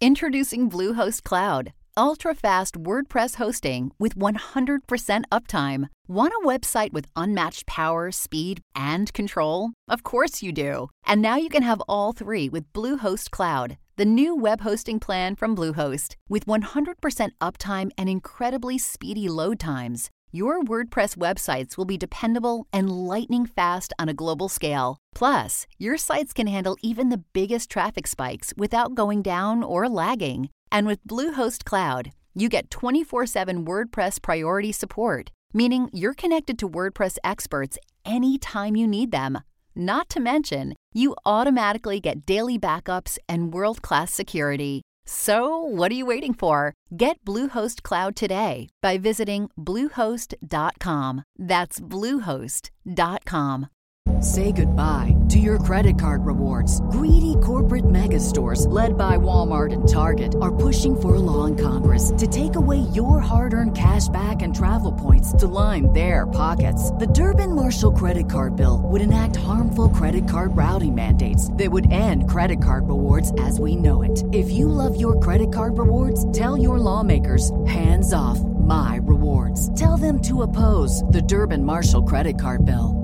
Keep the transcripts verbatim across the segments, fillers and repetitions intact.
Introducing Bluehost Cloud, ultra-fast WordPress hosting with one hundred percent uptime. Want a website with unmatched power, speed, and control? Of course you do. And now you can have all three with Bluehost Cloud, the new web hosting plan from Bluehost. With one hundred percent uptime and incredibly speedy load times, your WordPress websites will be dependable and lightning fast on a global scale. Plus, your sites can handle even the biggest traffic spikes without going down or lagging. And with Bluehost Cloud, you get twenty-four seven WordPress priority support, meaning you're connected to WordPress experts anytime you need them. Not to mention, you automatically get daily backups and world-class security. So, what are you waiting for? Get Bluehost Cloud today by visiting bluehost dot com. That's bluehost dot com. Say goodbye to your credit card rewards. Greedy corporate mega stores, led by Walmart and Target, are pushing for a law in Congress to take away your hard-earned cash back and travel points to line their pockets. The Durbin-Marshall credit card bill would enact harmful credit card routing mandates that would end credit card rewards as we know it. If you love your credit card rewards, tell your lawmakers, hands off my rewards. Tell them to oppose the Durbin-Marshall credit card bill.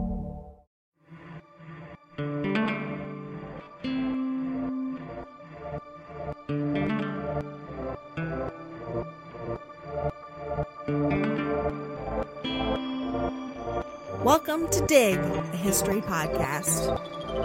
Welcome to Dig, a history podcast.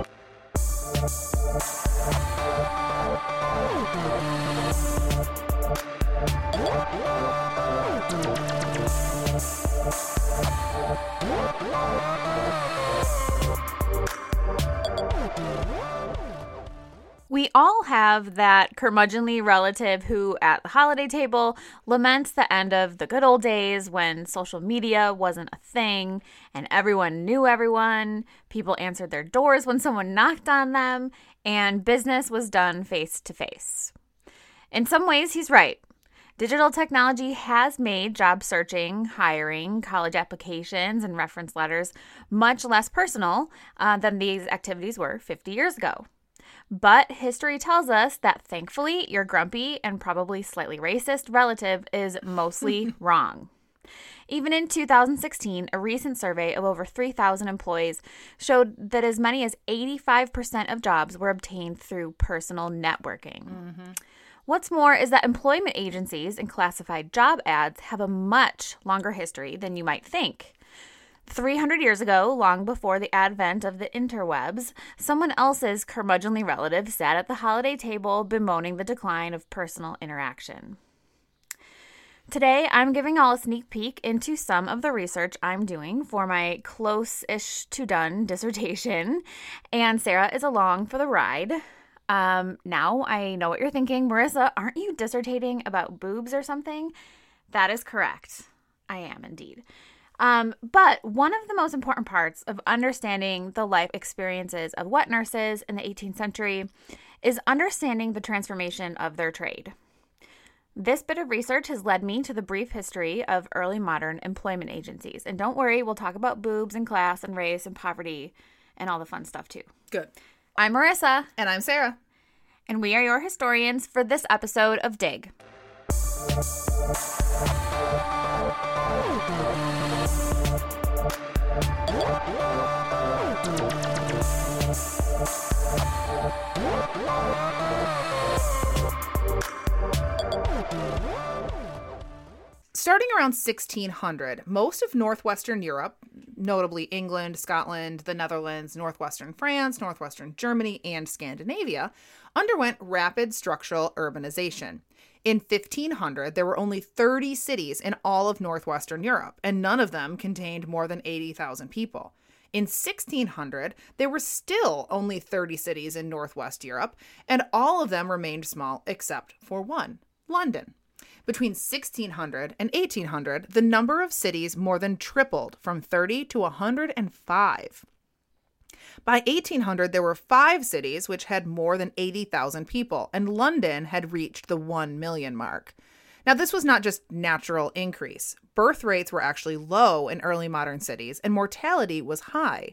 We all have that curmudgeonly relative who, at the holiday table, laments the end of the good old days when social media wasn't a thing and everyone knew everyone, people answered their doors when someone knocked on them, and business was done face to face. In some ways, he's right. Digital technology has made job searching, hiring, college applications, and reference letters much less personal uh, than these activities were fifty years ago. But history tells us that, thankfully, your grumpy and probably slightly racist relative is mostly wrong. Even in two thousand sixteen, a recent survey of over three thousand employees showed that as many as eighty-five percent of jobs were obtained through personal networking. Mm-hmm. What's more is that employment agencies and classified job ads have a much longer history than you might think. three hundred years ago, long before the advent of the interwebs, someone else's curmudgeonly relative sat at the holiday table bemoaning the decline of personal interaction. Today, I'm giving all a sneak peek into some of the research I'm doing for my close-ish to done dissertation, and Sarah is along for the ride. Um, now I know what you're thinking. Marissa, aren't you dissertating about boobs or something? That is correct. I am indeed. Um, but one of the most important parts of understanding the life experiences of wet nurses in the eighteenth century is understanding the transformation of their trade. This bit of research has led me to the brief history of early modern employment agencies. And don't worry, we'll talk about boobs and class and race and poverty and all the fun stuff too. Good. I'm Marissa. And I'm Sarah. And we are your historians for this episode of Dig. Starting around sixteen hundred, most of northwestern Europe, notably England, Scotland, the Netherlands, northwestern France, northwestern Germany, and Scandinavia, underwent rapid structural urbanization. In fifteen hundred, there were only thirty cities in all of northwestern Europe, and none of them contained more than eighty thousand people. In sixteen hundred, there were still only thirty cities in northwest Europe, and all of them remained small except for one, London. Between sixteen hundred and eighteen hundred, the number of cities more than tripled from thirty to one hundred five. By eighteen hundred, there were five cities which had more than eighty thousand people, and London had reached the one million mark. Now, this was not just natural increase. Birth rates were actually low in early modern cities, and mortality was high.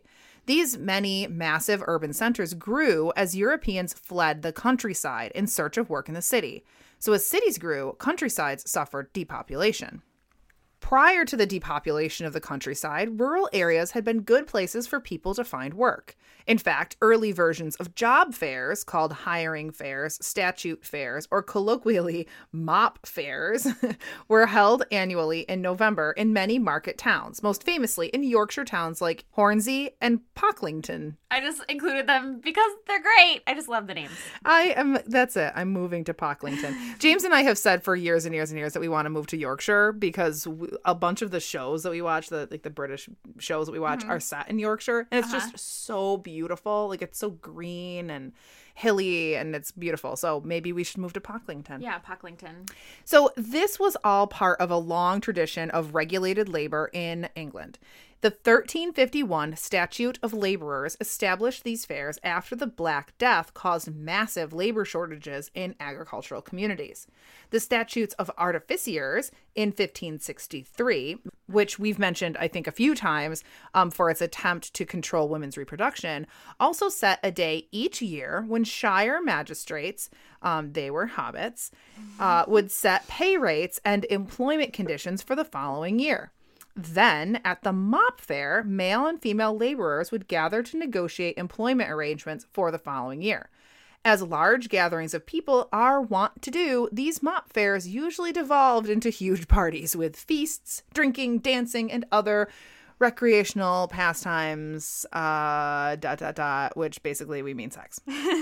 These many massive urban centers grew as Europeans fled the countryside in search of work in the city. So as cities grew, countrysides suffered depopulation. Prior to the depopulation of the countryside, rural areas had been good places for people to find work. In fact, early versions of job fairs, called hiring fairs, statute fairs, or colloquially mop fairs, were held annually in November in many market towns, most famously in Yorkshire towns like Hornsey and Pocklington. I just included them because they're great. I just love the names. I am, that's it. I'm moving to Pocklington. James and I have said for years and years and years that we want to move to Yorkshire because we, a bunch of the shows that we watch, the like the British shows that we watch, mm-hmm. are set in Yorkshire, and it's uh-huh. just so beautiful. Like, it's so green and hilly, and it's beautiful. So maybe we should move to Pocklington. Yeah, Pocklington. So this was all part of a long tradition of regulated labor in England. The thirteen fifty-one Statute of Laborers established these fairs after the Black Death caused massive labor shortages in agricultural communities. The Statutes of Artificers in fifteen sixty-three, which we've mentioned, I think, a few times um, for its attempt to control women's reproduction, also set a day each year when shire magistrates, um, they were hobbits, uh, would set pay rates and employment conditions for the following year. Then, at the mop fair, male and female laborers would gather to negotiate employment arrangements for the following year. As large gatherings of people are wont to do, these mop fairs usually devolved into huge parties with feasts, drinking, dancing, and other recreational pastimes, uh, dot, dot, dot, which basically we mean sex.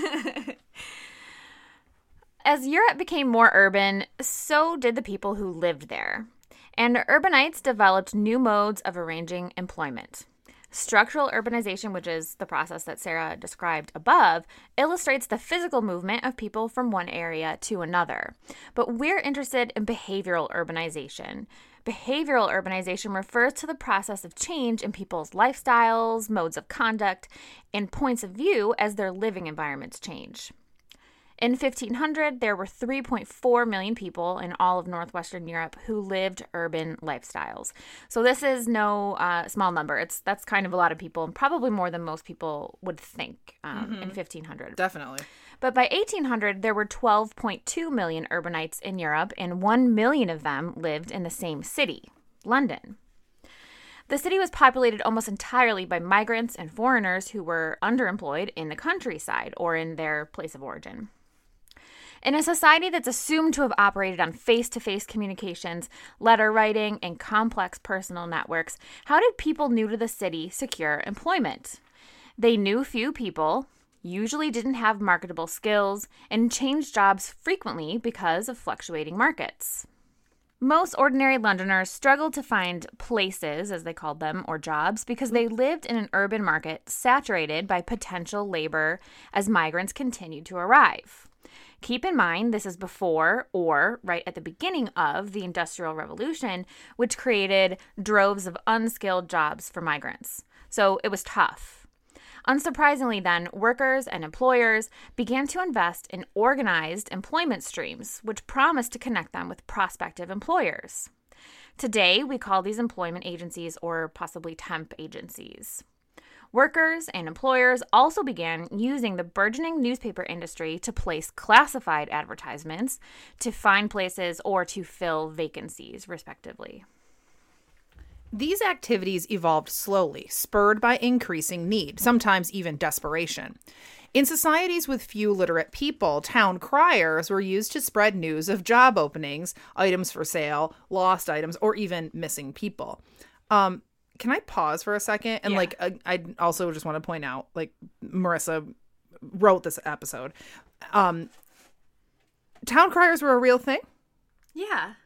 As Europe became more urban, so did the people who lived there. And urbanites developed new modes of arranging employment. Structural urbanization, which is the process that Sarah described above, illustrates the physical movement of people from one area to another. But we're interested in behavioral urbanization. Behavioral urbanization refers to the process of change in people's lifestyles, modes of conduct, and points of view as their living environments change. In fifteen hundred, there were three point four million people in all of northwestern Europe who lived urban lifestyles. So this is no uh, small number. It's that's kind of a lot of people, and probably more than most people would think um, mm-hmm. in fifteen hundred. Definitely. But by eighteen hundred, there were twelve point two million urbanites in Europe, and one million of them lived in the same city, London. The city was populated almost entirely by migrants and foreigners who were underemployed in the countryside or in their place of origin. In a society that's assumed to have operated on face-to-face communications, letter writing, and complex personal networks, how did people new to the city secure employment? They knew few people, usually didn't have marketable skills, and changed jobs frequently because of fluctuating markets. Most ordinary Londoners struggled to find places, as they called them, or jobs, because they lived in an urban market saturated by potential labor as migrants continued to arrive. Keep in mind, this is before or right at the beginning of the Industrial Revolution, which created droves of unskilled jobs for migrants. So it was tough. Unsurprisingly, then, workers and employers began to invest in organized employment streams, which promised to connect them with prospective employers. Today, we call these employment agencies or possibly temp agencies. Workers and employers also began using the burgeoning newspaper industry to place classified advertisements, to find places, or to fill vacancies, respectively. These activities evolved slowly, spurred by increasing need, sometimes even desperation. In societies with few literate people, town criers were used to spread news of job openings, items for sale, lost items, or even missing people. Um, Can I pause for a second? And, yeah. like, I, I also just want to point out, like, Marissa wrote this episode. Um, town criers were a real thing? Yeah.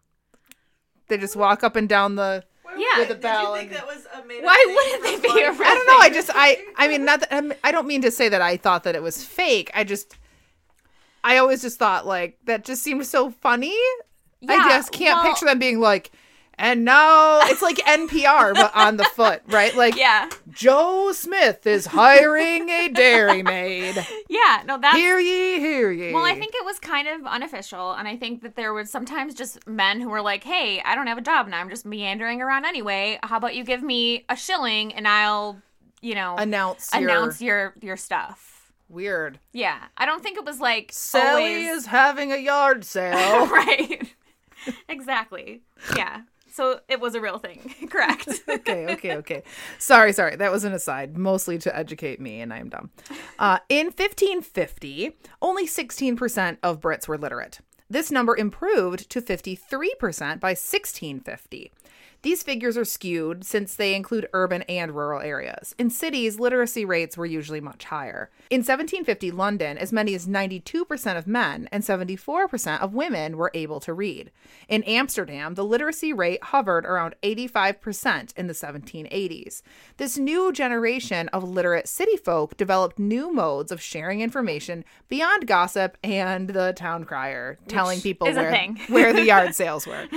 They just walk up and down the... Yeah. With a bell. Did you think that was a made-up Why thing wouldn't they from be a one- real I don't know. I just, I, I mean, not that, I don't mean to say that I thought that it was fake. I just, I always just thought, like, that just seemed so funny. Yeah, I just can't well- picture them being like, and now it's like N P R, but on the foot, right? Like, Yeah. Joe Smith is hiring a dairymaid. Yeah, no, that's... Hear ye, hear ye. Well, I think it was kind of unofficial, and I think that there was sometimes just men who were like, hey, I don't have a job, and I'm just meandering around anyway. How about you give me a shilling, and I'll you know, announce your... announce your your stuff. Weird. Yeah. I don't think it was like Sally always... is having a yard sale. Right. Exactly. Yeah. So it was a real thing. Correct. okay, okay, okay. Sorry, sorry. That was an aside, mostly to educate me, and I'm dumb. Uh, in fifteen fifty, only sixteen percent of Brits were literate. This number improved to fifty-three percent by sixteen fifty. These figures are skewed since they include urban and rural areas. In cities, literacy rates were usually much higher. In seventeen fifty London, as many as ninety-two percent of men and seventy-four percent of women were able to read. In Amsterdam, the literacy rate hovered around eighty-five percent in the seventeen eighties. This new generation of literate city folk developed new modes of sharing information beyond gossip and the town crier, Which telling people where, where the yard sales were.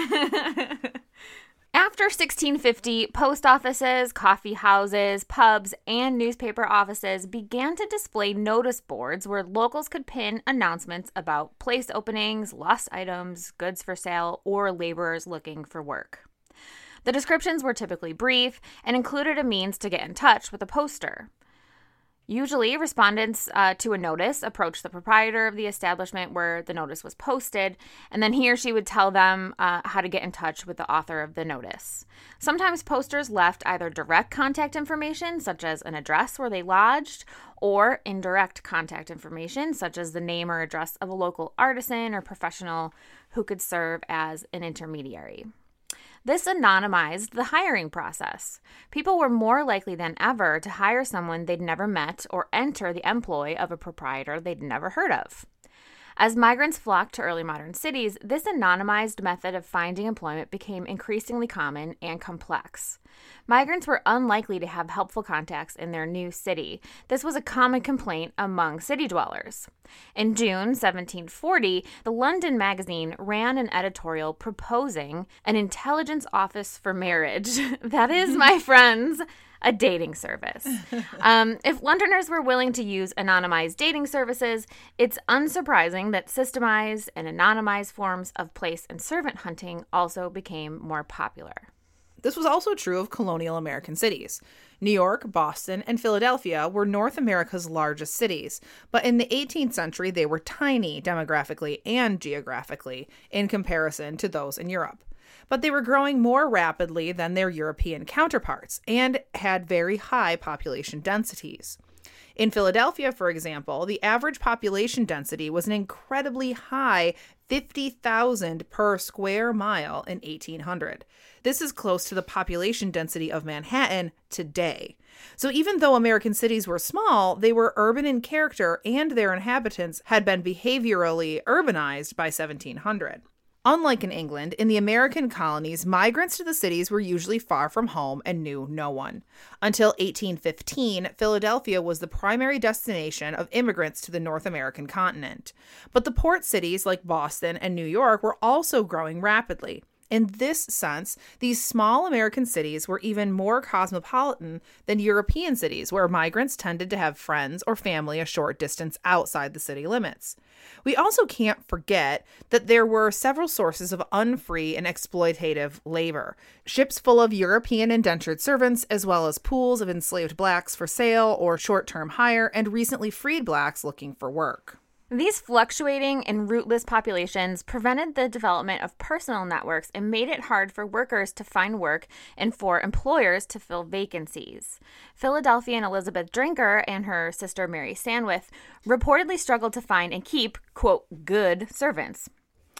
After sixteen fifty, post offices, coffee houses, pubs, and newspaper offices began to display notice boards where locals could pin announcements about place openings, lost items, goods for sale, or laborers looking for work. The descriptions were typically brief and included a means to get in touch with a poster. Usually, respondents uh, to a notice approached the proprietor of the establishment where the notice was posted, and then he or she would tell them uh, how to get in touch with the author of the notice. Sometimes posters left either direct contact information, such as an address where they lodged, or indirect contact information, such as the name or address of a local artisan or professional who could serve as an intermediary. This anonymized the hiring process. People were more likely than ever to hire someone they'd never met or enter the employ of a proprietor they'd never heard of. As migrants flocked to early modern cities, this anonymized method of finding employment became increasingly common and complex. Migrants were unlikely to have helpful contacts in their new city. This was a common complaint among city dwellers. In June seventeen forty, the London Magazine ran an editorial proposing an intelligence office for marriage. That is, my friends, a dating service. Um, if Londoners were willing to use anonymized dating services, it's unsurprising that systemized and anonymized forms of place and servant hunting also became more popular. This was also true of colonial American cities. New York, Boston, and Philadelphia were North America's largest cities, but in the eighteenth century they were tiny demographically and geographically in comparison to those in Europe. But they were growing more rapidly than their European counterparts and had very high population densities. In Philadelphia, for example, the average population density was an incredibly high fifty thousand per square mile in eighteen hundred. This is close to the population density of Manhattan today. So even though American cities were small, they were urban in character and their inhabitants had been behaviorally urbanized by seventeen hundred. Unlike in England, in the American colonies, migrants to the cities were usually far from home and knew no one. Until eighteen fifteen, Philadelphia was the primary destination of immigrants to the North American continent. But the port cities like Boston and New York were also growing rapidly. In this sense, these small American cities were even more cosmopolitan than European cities, where migrants tended to have friends or family a short distance outside the city limits. We also can't forget that there were several sources of unfree and exploitative labor. Ships full of European indentured servants, as well as pools of enslaved blacks for sale or short-term hire, and recently freed blacks looking for work. These fluctuating and rootless populations prevented the development of personal networks and made it hard for workers to find work and for employers to fill vacancies. Philadelphian Elizabeth Drinker and her sister Mary Sandwith reportedly struggled to find and keep, quote, good servants.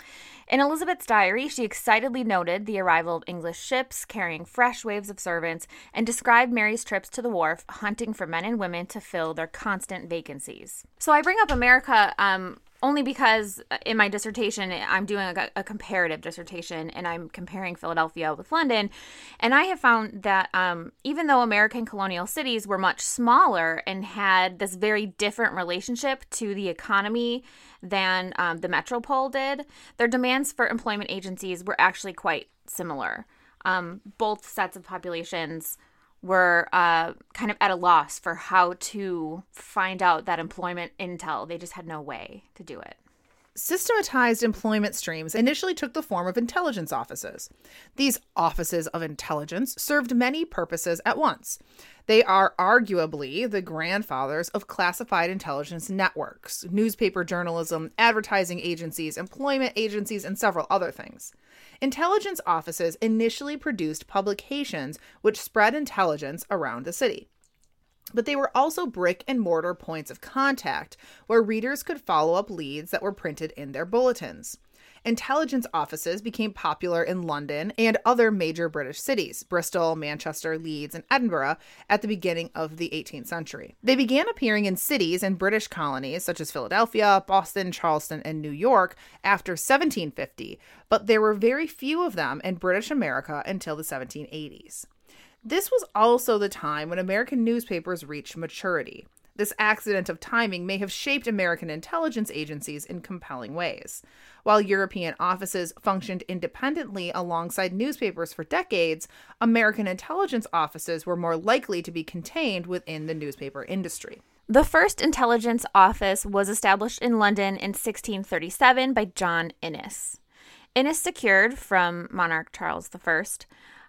In Elizabeth's diary, she excitedly noted the arrival of English ships carrying fresh waves of servants and described Mary's trips to the wharf, hunting for men and women to fill their constant vacancies. So I bring up America um, only because in my dissertation, I'm doing a, a comparative dissertation, and I'm comparing Philadelphia with London. And I have found that um, even though American colonial cities were much smaller and had this very different relationship to the economy than um, the metropole did, their demands for employment agencies were actually quite similar. Um, both sets of populations were uh, kind of at a loss for how to find out that employment intel. They just had no way to do it. systematized employment streams initially took the form of intelligence offices. These offices of intelligence served many purposes at once. They are arguably the grandfathers of classified intelligence networks, newspaper journalism, advertising agencies, employment agencies, and several other things. Intelligence offices initially produced publications which spread intelligence around the city. But they were also brick and mortar points of contact where readers could follow up leads that were printed in their bulletins. Intelligence offices became popular in London and other major British cities, Bristol, Manchester, Leeds, and Edinburgh, at the beginning of the eighteenth century. They began appearing in cities and British colonies such as Philadelphia, Boston, Charleston, and New York after seventeen fifty, but there were very few of them in British America until the seventeen eighties. This was also the time when American newspapers reached maturity. This accident of timing may have shaped American intelligence agencies in compelling ways. While European offices functioned independently alongside newspapers for decades, American intelligence offices were more likely to be contained within the newspaper industry. The first intelligence office was established in London in sixteen thirty-seven by John Innes. Innes secured from monarch Charles the First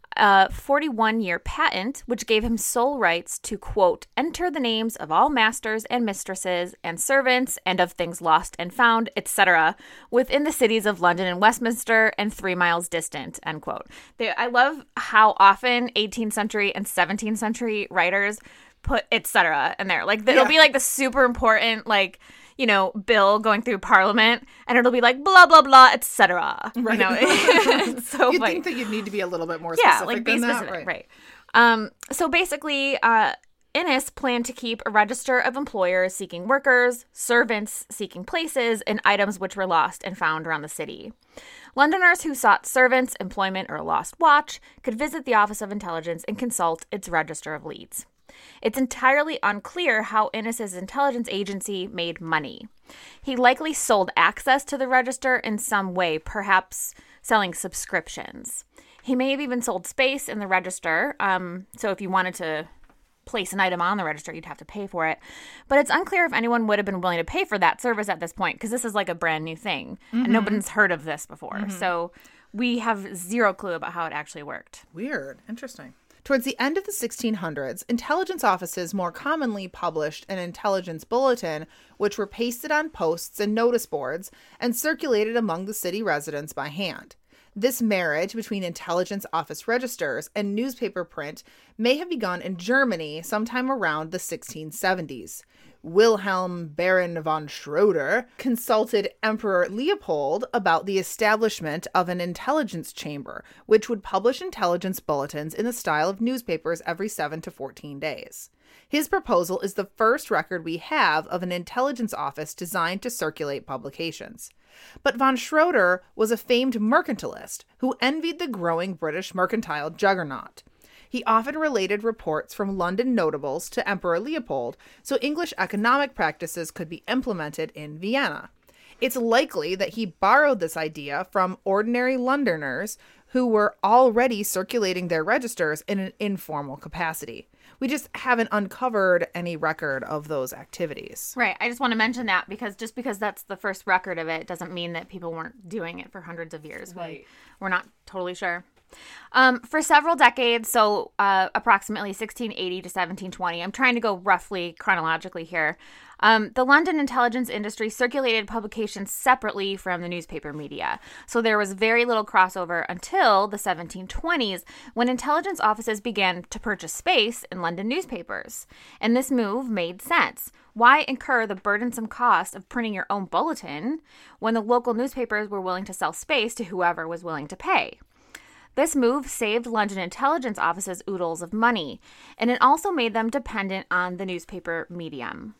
a forty-one-year patent, which gave him sole rights to, quote, enter the names of all masters and mistresses and servants and of things lost and found, et cetera, within the cities of London and Westminster and three miles distant, end quote. They, I love how often eighteenth century and seventeenth century writers put et cetera in there. Like, it'll yeah. be like the super important, like, you know, bill going through Parliament, and it'll be like blah blah blah, et cetera. Right. You know, it's so you'd funny. think that you'd need to be a little bit more specific. Yeah, like be than specific, that. Right. right? Um, so basically, uh, Innes planned to keep a register of employers seeking workers, servants seeking places, and items which were lost and found around the city. Londoners who sought servants, employment, or a lost watch could visit the Office of Intelligence and consult its register of leads. It's entirely unclear how Innes's intelligence agency made money. He likely sold access to the register in some way, perhaps selling subscriptions. He may have even sold space in the register, um, so if you wanted to place an item on the register, you'd have to pay for it. But it's unclear if anyone would have been willing to pay for that service at this point, because this is like a brand new thing, mm-hmm. and nobody's heard of this before. Mm-hmm. So we have zero clue about how it actually worked. Weird. Interesting. Towards the end of the sixteen hundreds, intelligence offices more commonly published an intelligence bulletin, which were pasted on posts and notice boards and circulated among the city residents by hand. This marriage between intelligence office registers and newspaper print may have begun in Germany sometime around the sixteen seventies. Wilhelm Baron von Schroeder consulted Emperor Leopold about the establishment of an intelligence chamber, which would publish intelligence bulletins in the style of newspapers every seven to fourteen days. His proposal is the first record we have of an intelligence office designed to circulate publications. But von Schroeder was a famed mercantilist who envied the growing British mercantile juggernaut. He often related reports from London notables to Emperor Leopold so English economic practices could be implemented in Vienna. It's likely that he borrowed this idea from ordinary Londoners who were already circulating their registers in an informal capacity. We just haven't uncovered any record of those activities. Right. I just want to mention that because just because that's the first record of it doesn't mean that people weren't doing it for hundreds of years. Right. We're not totally sure. Um, for several decades, so uh, approximately sixteen eighty to seventeen twenty, I'm trying to go roughly chronologically here, um, the London intelligence industry circulated publications separately from the newspaper media. So there was very little crossover until the seventeen twenties, when intelligence offices began to purchase space in London newspapers. And this move made sense. Why incur the burdensome cost of printing your own bulletin when the local newspapers were willing to sell space to whoever was willing to pay? This move saved London intelligence offices oodles of money, and it also made them dependent on the newspaper medium.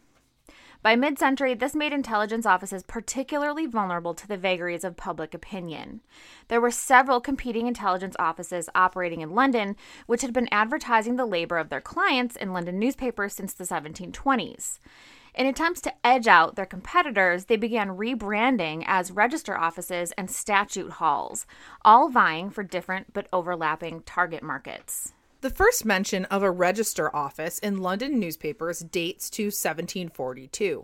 By mid-century, this made intelligence offices particularly vulnerable to the vagaries of public opinion. There were several competing intelligence offices operating in London, which had been advertising the labor of their clients in London newspapers since the seventeen twenties. In attempts to edge out their competitors, they began rebranding as register offices and statute halls, all vying for different but overlapping target markets. The first mention of a register office in London newspapers dates to seventeen forty-two.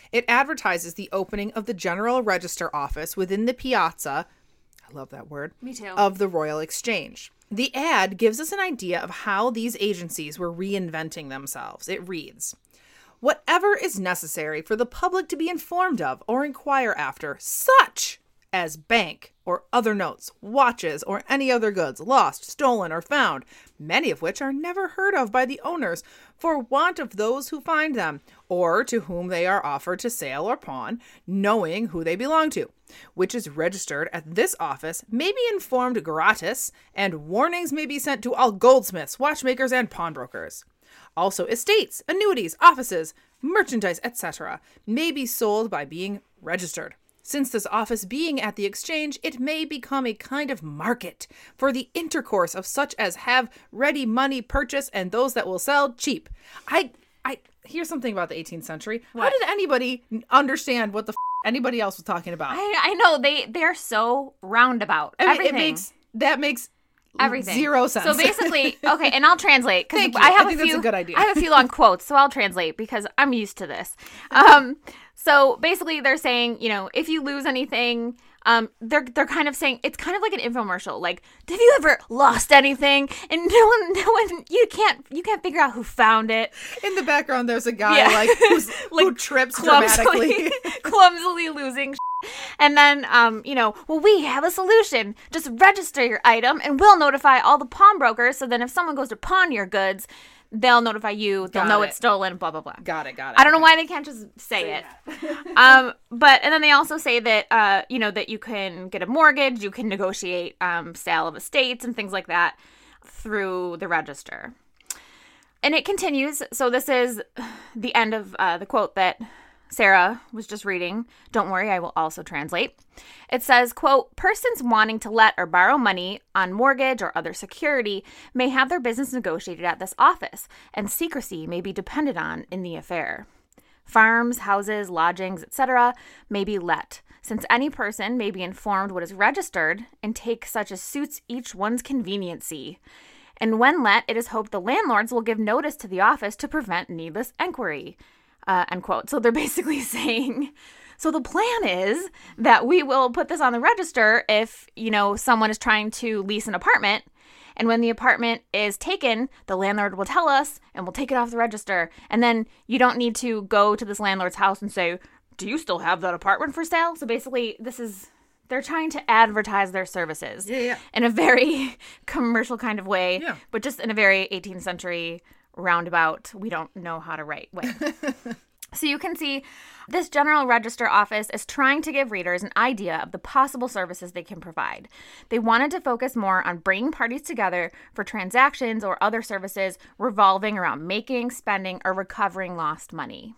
It advertises the opening of the General Register office within the piazza, I love that word, Me too. of the Royal Exchange. The ad gives us an idea of how these agencies were reinventing themselves. It reads, "Whatever is necessary for the public to be informed of or inquire after, such as bank or other notes, watches, or any other goods lost, stolen, or found, many of which are never heard of by the owners for want of those who find them, or to whom they are offered to sale or pawn, knowing who they belong to, which is registered at this office, may be informed gratis, and warnings may be sent to all goldsmiths, watchmakers, and pawnbrokers. Also, estates, annuities, offices, merchandise, et cetera may be sold by being registered. Since this office being at the exchange, it may become a kind of market for the intercourse of such as have ready money purchase and those that will sell cheap." I, I here's something about the eighteenth century. What? How did anybody understand what the f- anybody else was talking about? I, I know they they're so roundabout. I mean, Everything. it makes that makes Everything. zero sense. So basically, okay, and I'll translate because Thank you. I have I think a few. that's a good idea. I have a few long quotes, so I'll translate because I'm used to this. Um, so basically, they're saying, you know, if you lose anything, um, they're they're kind of saying it's kind of like an infomercial. Like, have you ever lost anything? And no one, no one, you can't you can't figure out who found it. In the background, there's a guy Yeah. like who's, who Like, trips clumsily, dramatically. clumsily losing shit. And then, um, you know, well, we have a solution. Just register your item and we'll notify all the pawnbrokers. So then if someone goes to pawn your goods, they'll notify you. They'll Got know it. it's stolen, blah, blah, blah. Got it, got it. I don't know Okay. why they can't just say it. um, but, and then they also say that, uh, you know, that you can get a mortgage, you can negotiate um, sale of estates and things like that through the register. And it continues. So this is the end of uh, the quote that Sarah was just reading. Don't worry, I will also translate. It says, quote, "Persons wanting to let or borrow money on mortgage or other security may have their business negotiated at this office, and secrecy may be depended on in the affair. Farms, houses, lodgings, et cetera may be let, since any person may be informed what is registered and take such as suits each one's conveniency. And when let, it is hoped the landlords will give notice to the office to prevent needless enquiry." Uh, end quote. So they're basically saying, so the plan is that we will put this on the register if, you know, someone is trying to lease an apartment. And when the apartment is taken, the landlord will tell us and we'll take it off the register. And then you don't need to go to this landlord's house and say, "Do you still have that apartment for sale?" So basically, this is, they're trying to advertise their services Yeah, yeah. in a very commercial kind of way, Yeah. but just in a very eighteenth century roundabout, we don't know how to write way. So you can see this General Register office is trying to give readers an idea of the possible services they can provide. They wanted to focus more on bringing parties together for transactions or other services revolving around making, spending, or recovering lost money.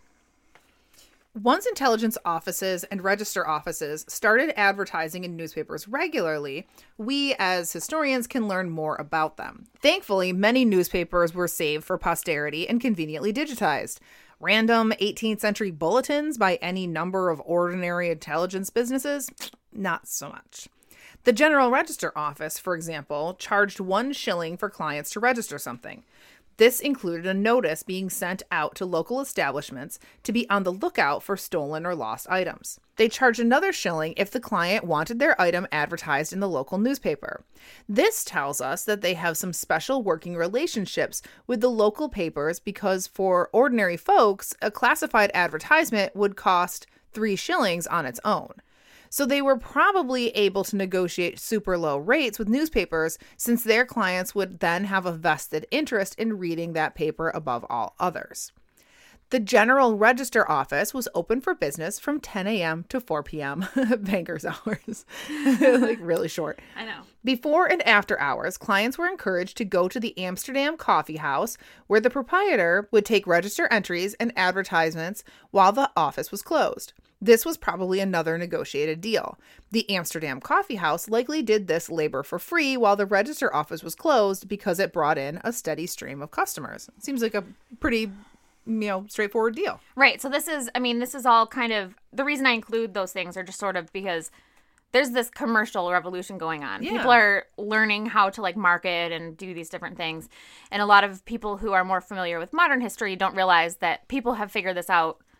Once intelligence offices and register offices started advertising in newspapers regularly, we as historians can learn more about them. Thankfully, many newspapers were saved for posterity and conveniently digitized. Random eighteenth century bulletins by any number of ordinary intelligence businesses? Not so much. The General Register Office, for example, charged one shilling for clients to register something. This included a notice being sent out to local establishments to be on the lookout for stolen or lost items. They charged another shilling if the client wanted their item advertised in the local newspaper. This tells us that they have some special working relationships with the local papers because for ordinary folks, a classified advertisement would cost three shillings on its own. So they were probably able to negotiate super low rates with newspapers since their clients would then have a vested interest in reading that paper above all others. The General Register Office was open for business from ten a.m. to four p.m. Banker's hours. Like really short. I know. Before and after hours, clients were encouraged to go to the Amsterdam Coffee House, where the proprietor would take register entries and advertisements while the office was closed. This was probably another negotiated deal. The Amsterdam Coffee House likely did this labor for free while the register office was closed because it brought in a steady stream of customers. Seems like a pretty, you know, straightforward deal. Right. So this is, I mean, this is all kind of, the reason I include those things are just sort of because there's this commercial revolution going on. Yeah. People are learning how to like market and do these different things. And a lot of people who are more familiar with modern history don't realize that people have figured this out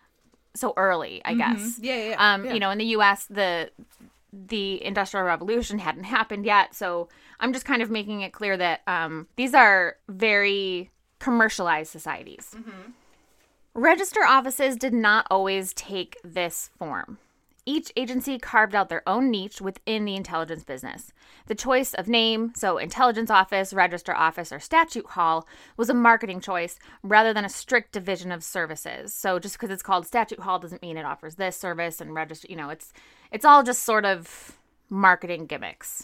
so early, I Mm-hmm. guess. Yeah, yeah, yeah. Um, yeah. You know, in the U S, the the Industrial Revolution hadn't happened yet. So I'm just kind of making it clear that um, these are very commercialized societies. Mm-hmm. Register offices did not always take this form. Each agency carved out their own niche within the intelligence business. The choice of name, so intelligence office, register office, or statute hall, was a marketing choice rather than a strict division of services. So just because it's called statute hall doesn't mean it offers this service and register, you know, it's it's all just sort of marketing gimmicks.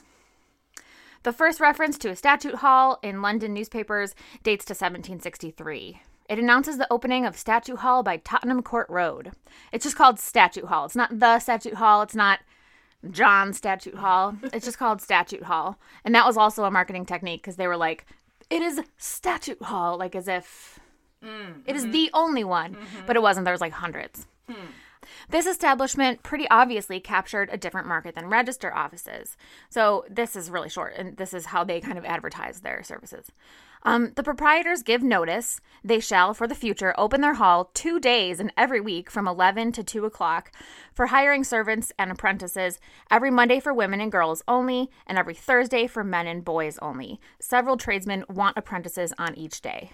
The first reference to a statute hall in London newspapers dates to seventeen sixty-three. It announces the opening of Statute Hall by Tottenham Court Road. It's just called Statute Hall. It's not the Statute Hall. It's not John Statute Hall. It's just called Statute Hall. And that was also a marketing technique because they were like, it is Statute Hall, like as if mm-hmm. it is the only one. Mm-hmm. But it wasn't. There was like hundreds. Hmm. This establishment pretty obviously captured a different market than register offices. So this is really short, and this is how they kind of advertise their services. Um, the proprietors give notice they shall, for the future, open their hall two days in every week from eleven to two o'clock for hiring servants and apprentices, every Monday for women and girls only, and every Thursday for men and boys only. Several tradesmen want apprentices on each day.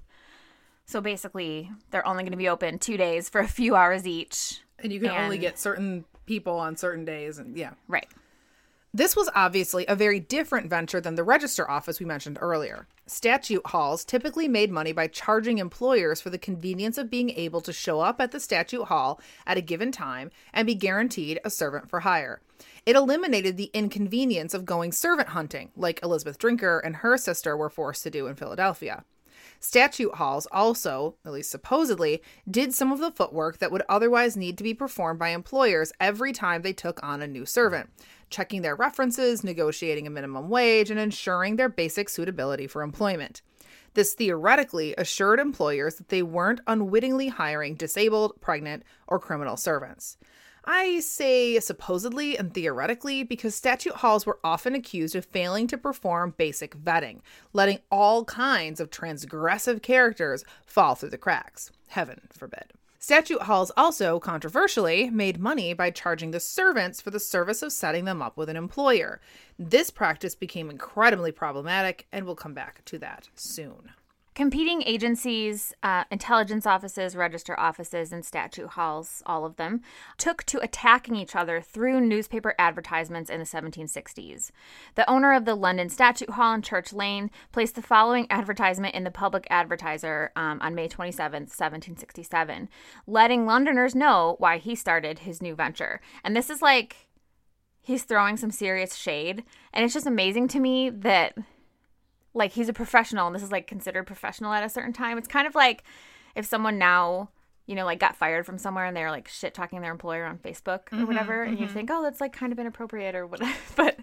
So basically, they're only going to be open two days for a few hours each. And you can and, only get certain people on certain days. And yeah. Right. This was obviously a very different venture than the register office we mentioned earlier. Statute halls typically made money by charging employers for the convenience of being able to show up at the statute hall at a given time and be guaranteed a servant for hire. It eliminated the inconvenience of going servant hunting, like Elizabeth Drinker and her sister were forced to do in Philadelphia. Statute halls also, at least supposedly, did some of the footwork that would otherwise need to be performed by employers every time they took on a new servant, checking their references, negotiating a minimum wage, and ensuring their basic suitability for employment. This theoretically assured employers that they weren't unwittingly hiring disabled, pregnant, or criminal servants. I say supposedly and theoretically because statute halls were often accused of failing to perform basic vetting, letting all kinds of transgressive characters fall through the cracks. Heaven forbid. Statute halls also, controversially, made money by charging the servants for the service of setting them up with an employer. This practice became incredibly problematic, and we'll come back to that soon. Competing agencies, uh, intelligence offices, register offices, and statute halls, all of them, took to attacking each other through newspaper advertisements in the seventeen sixties. The owner of the London Statute Hall in Church Lane placed the following advertisement in the Public Advertiser um, on May twenty-seventh, seventeen sixty-seven, letting Londoners know why he started his new venture. And this is like, he's throwing some serious shade. And it's just amazing to me that... like, he's a professional, and this is, like, considered professional at a certain time. It's kind of like if someone now, you know, like, got fired from somewhere and they're, like, shit-talking their employer on Facebook or mm-hmm, whatever, and mm-hmm. you think, oh, that's, like, kind of inappropriate or whatever. But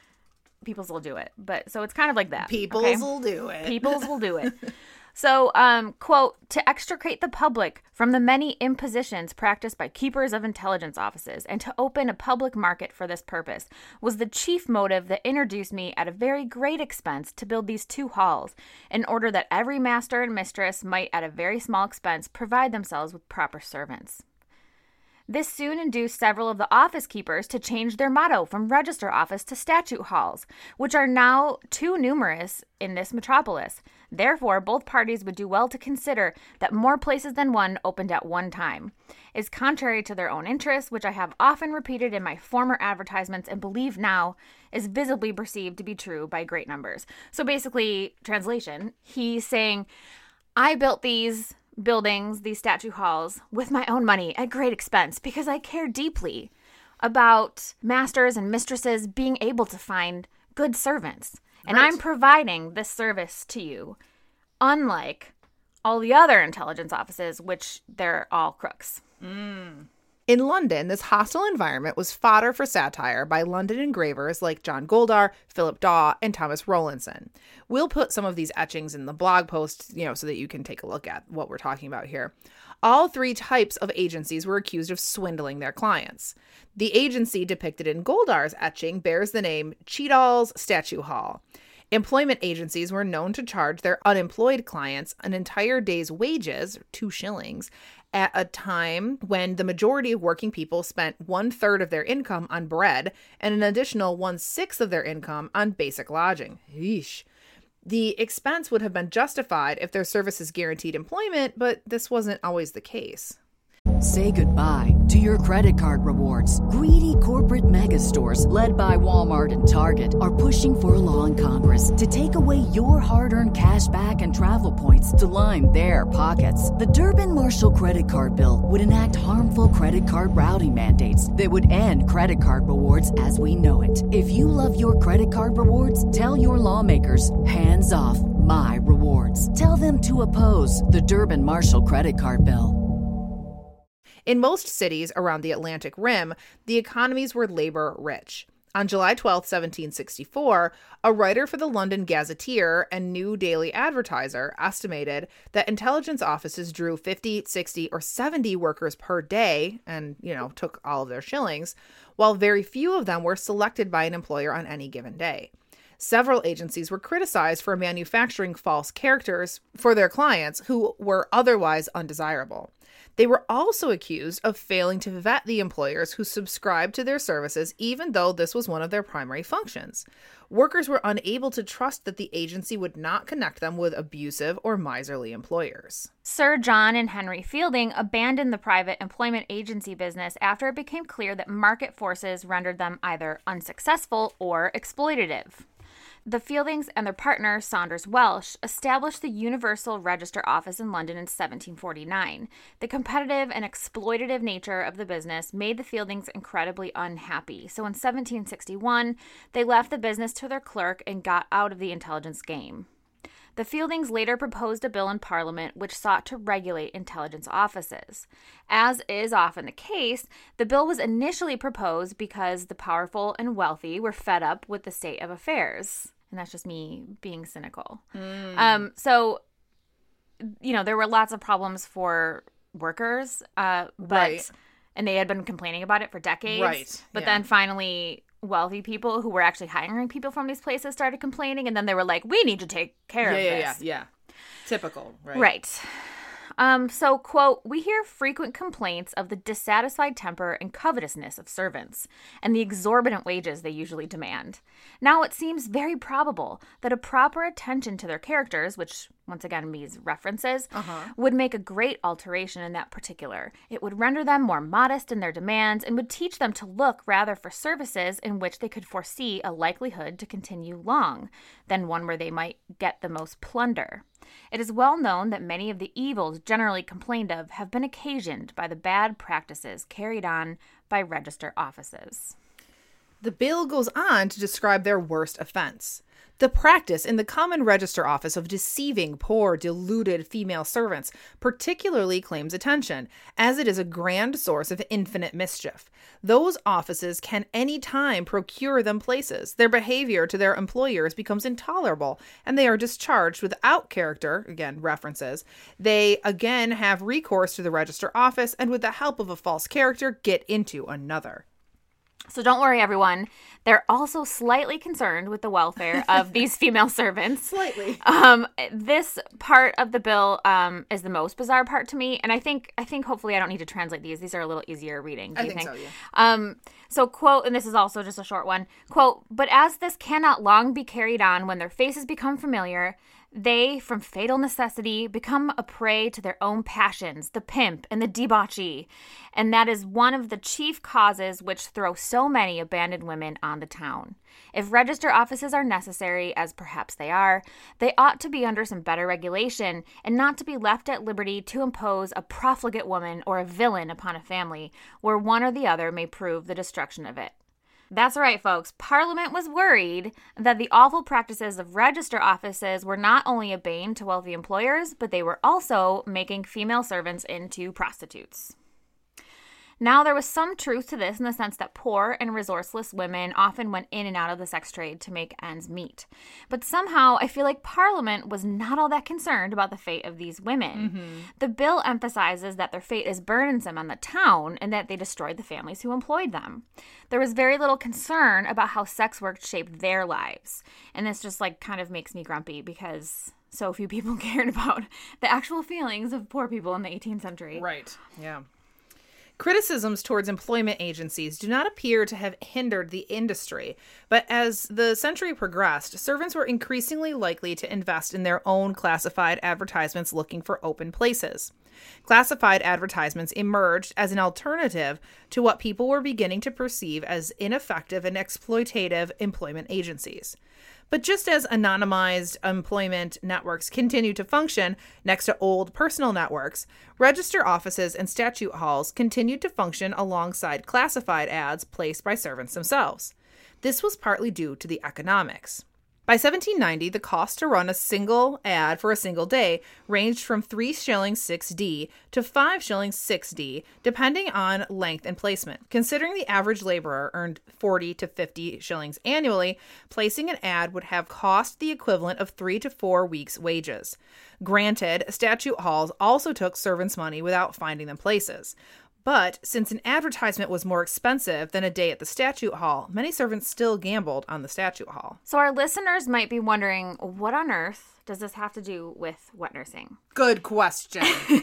peoples will do it. But so it's kind of like that. Peoples okay? will do it. Peoples will do it. So, um, quote, to extricate the public from the many impositions practiced by keepers of intelligence offices and to open a public market for this purpose was the chief motive that introduced me at a very great expense to build these two halls in order that every master and mistress might at a very small expense provide themselves with proper servants. This soon induced several of the office keepers to change their motto from register office to statute halls, which are now too numerous in this metropolis. Therefore, both parties would do well to consider that more places than one opened at one time. It is contrary to their own interests, which I have often repeated in my former advertisements and believe now is visibly perceived to be true by great numbers. So basically, translation, he's saying, I built these buildings, these statute halls, with my own money at great expense because I care deeply about masters and mistresses being able to find good servants. And right. I'm providing this service to you, unlike all the other intelligence offices, which they're all crooks. Mm. In London, this hostile environment was fodder for satire by London engravers like John Goldar, Philip Daw, and Thomas Rowlandson. We'll put some of these etchings in the blog post, you know, so that you can take a look at what we're talking about here. All three types of agencies were accused of swindling their clients. The agency depicted in Goldar's etching bears the name Cheadle's Statute Hall. Employment agencies were known to charge their unemployed clients an entire day's wages, two shillings, at a time when the majority of working people spent one third of their income on bread and an additional one sixth of their income on basic lodging. Yeesh. The expense would have been justified if their services guaranteed employment, but this wasn't always the case. Say goodbye to your credit card rewards. Greedy corporate mega stores, led by Walmart and Target, are pushing for a law in Congress to take away your hard-earned cash back and travel points to line their pockets. The Durbin-Marshall credit card bill would enact harmful credit card routing mandates that would end credit card rewards as we know it. If you love your credit card rewards, tell your lawmakers, hands off my rewards. Tell them to oppose the Durbin-Marshall credit card bill. In most cities around the Atlantic Rim, the economies were labor-rich. On July twelfth, seventeen sixty-four, a writer for the London Gazetteer and New Daily Advertiser estimated that intelligence offices drew fifty, sixty, or seventy workers per day and, you know, took all of their shillings, while very few of them were selected by an employer on any given day. Several agencies were criticized for manufacturing false characters for their clients who were otherwise undesirable. They were also accused of failing to vet the employers who subscribed to their services, even though this was one of their primary functions. Workers were unable to trust that the agency would not connect them with abusive or miserly employers. Sir John and Henry Fielding abandoned the private employment agency business after it became clear that market forces rendered them either unsuccessful or exploitative. The Fieldings and their partner, Saunders Welsh, established the Universal Register Office in London in seventeen forty-nine. The competitive and exploitative nature of the business made the Fieldings incredibly unhappy, so in seventeen sixty-one, they left the business to their clerk and got out of the intelligence game. The Fieldings later proposed a bill in Parliament which sought to regulate intelligence offices. As is often the case, the bill was initially proposed because the powerful and wealthy were fed up with the state of affairs. And that's just me being cynical. Mm. Um, so, you know, there were lots of problems for workers, uh, but right. and they had been complaining about it for decades. Right. But yeah. then finally, wealthy people who were actually hiring people from these places started complaining, and then they were like, "We need to take care yeah, of yeah, this." Yeah, yeah, Typical, right? Right. Um, so, quote, "We hear frequent complaints of the dissatisfied temper and covetousness of servants, and the exorbitant wages they usually demand. Now it seems very probable that a proper attention to their characters," which once again means references, uh-huh. "would make a great alteration in that particular. It would render them more modest in their demands, and would teach them to look rather for services in which they could foresee a likelihood to continue long, than one where they might get the most plunder. It is well known that many of the evils generally complained of have been occasioned by the bad practices carried on by register offices." The bill goes on to describe their worst offense. The practice in the common register office of deceiving poor, deluded female servants particularly claims attention, as it is a grand source of infinite mischief. Those offices can any time procure them places. Their behavior to their employers becomes intolerable, and they are discharged without character, again, references. They again have recourse to the register office, and with the help of a false character, get into another. So don't worry, everyone. They're also slightly concerned with the welfare of these female servants. Slightly. Um, this part of the bill um, is the most bizarre part to me, and I think I think hopefully I don't need to translate these. These are a little easier reading. Do I you think, think so, yeah. Um, so, quote, and this is also just a short one, quote, "But as this cannot long be carried on when their faces become familiar, they, from fatal necessity, become a prey to their own passions, the pimp and the debauchee, and that is one of the chief causes which throw so many abandoned women on the town. If register offices are necessary, as perhaps they are, they ought to be under some better regulation, and not to be left at liberty to impose a profligate woman or a villain upon a family, where one or the other may prove the destruction of it." That's right, folks. Parliament was worried that the awful practices of register offices were not only a bane to wealthy employers, but they were also making female servants into prostitutes. Now, there was some truth to this in the sense that poor and resourceless women often went in and out of the sex trade to make ends meet. But somehow, I feel like Parliament was not all that concerned about the fate of these women. Mm-hmm. The bill emphasizes that their fate is burdensome on the town and that they destroyed the families who employed them. There was very little concern about how sex work shaped their lives. And this just, like, kind of makes me grumpy because so few people cared about the actual feelings of poor people in the eighteenth century. Right. Yeah. Criticisms towards employment agencies do not appear to have hindered the industry, but as the century progressed, servants were increasingly likely to invest in their own classified advertisements looking for open places. Classified advertisements emerged as an alternative to what people were beginning to perceive as ineffective and exploitative employment agencies. But just as anonymized employment networks continue to function next to old personal networks, register offices and statute halls continued to function alongside classified ads placed by servants themselves. This was partly due to the economics. By seventeen ninety, the cost to run a single ad for a single day ranged from three shillings six D to five shillings six D, depending on length and placement. Considering the average laborer earned forty to fifty shillings annually, placing an ad would have cost the equivalent of three to four weeks' wages. Granted, statute halls also took servants' money without finding them places. But since an advertisement was more expensive than a day at the statute hall, many servants still gambled on the statute hall. So our listeners might be wondering, what on earth does this have to do with wet nursing? Good question.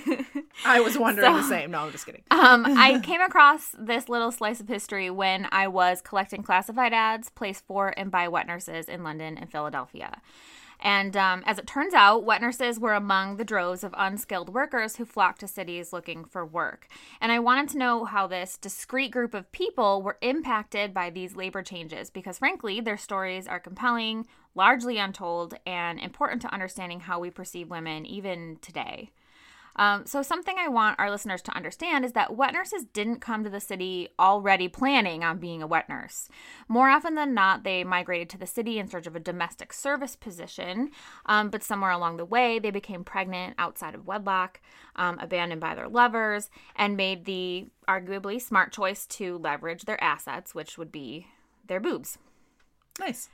I was wondering so, the same. No, I'm just kidding. um, I came across this little slice of history when I was collecting classified ads placed for and by wet nurses in London and Philadelphia. And um, as it turns out, wet nurses were among the droves of unskilled workers who flocked to cities looking for work. And I wanted to know how this discrete group of people were impacted by these labor changes because, frankly, their stories are compelling, largely untold, and important to understanding how we perceive women even today. Um, so something I want our listeners to understand is that wet nurses didn't come to the city already planning on being a wet nurse. More often than not, they migrated to the city in search of a domestic service position, um, but somewhere along the way, they became pregnant outside of wedlock, um, abandoned by their lovers, and made the arguably smart choice to leverage their assets, which would be their boobs. Nice.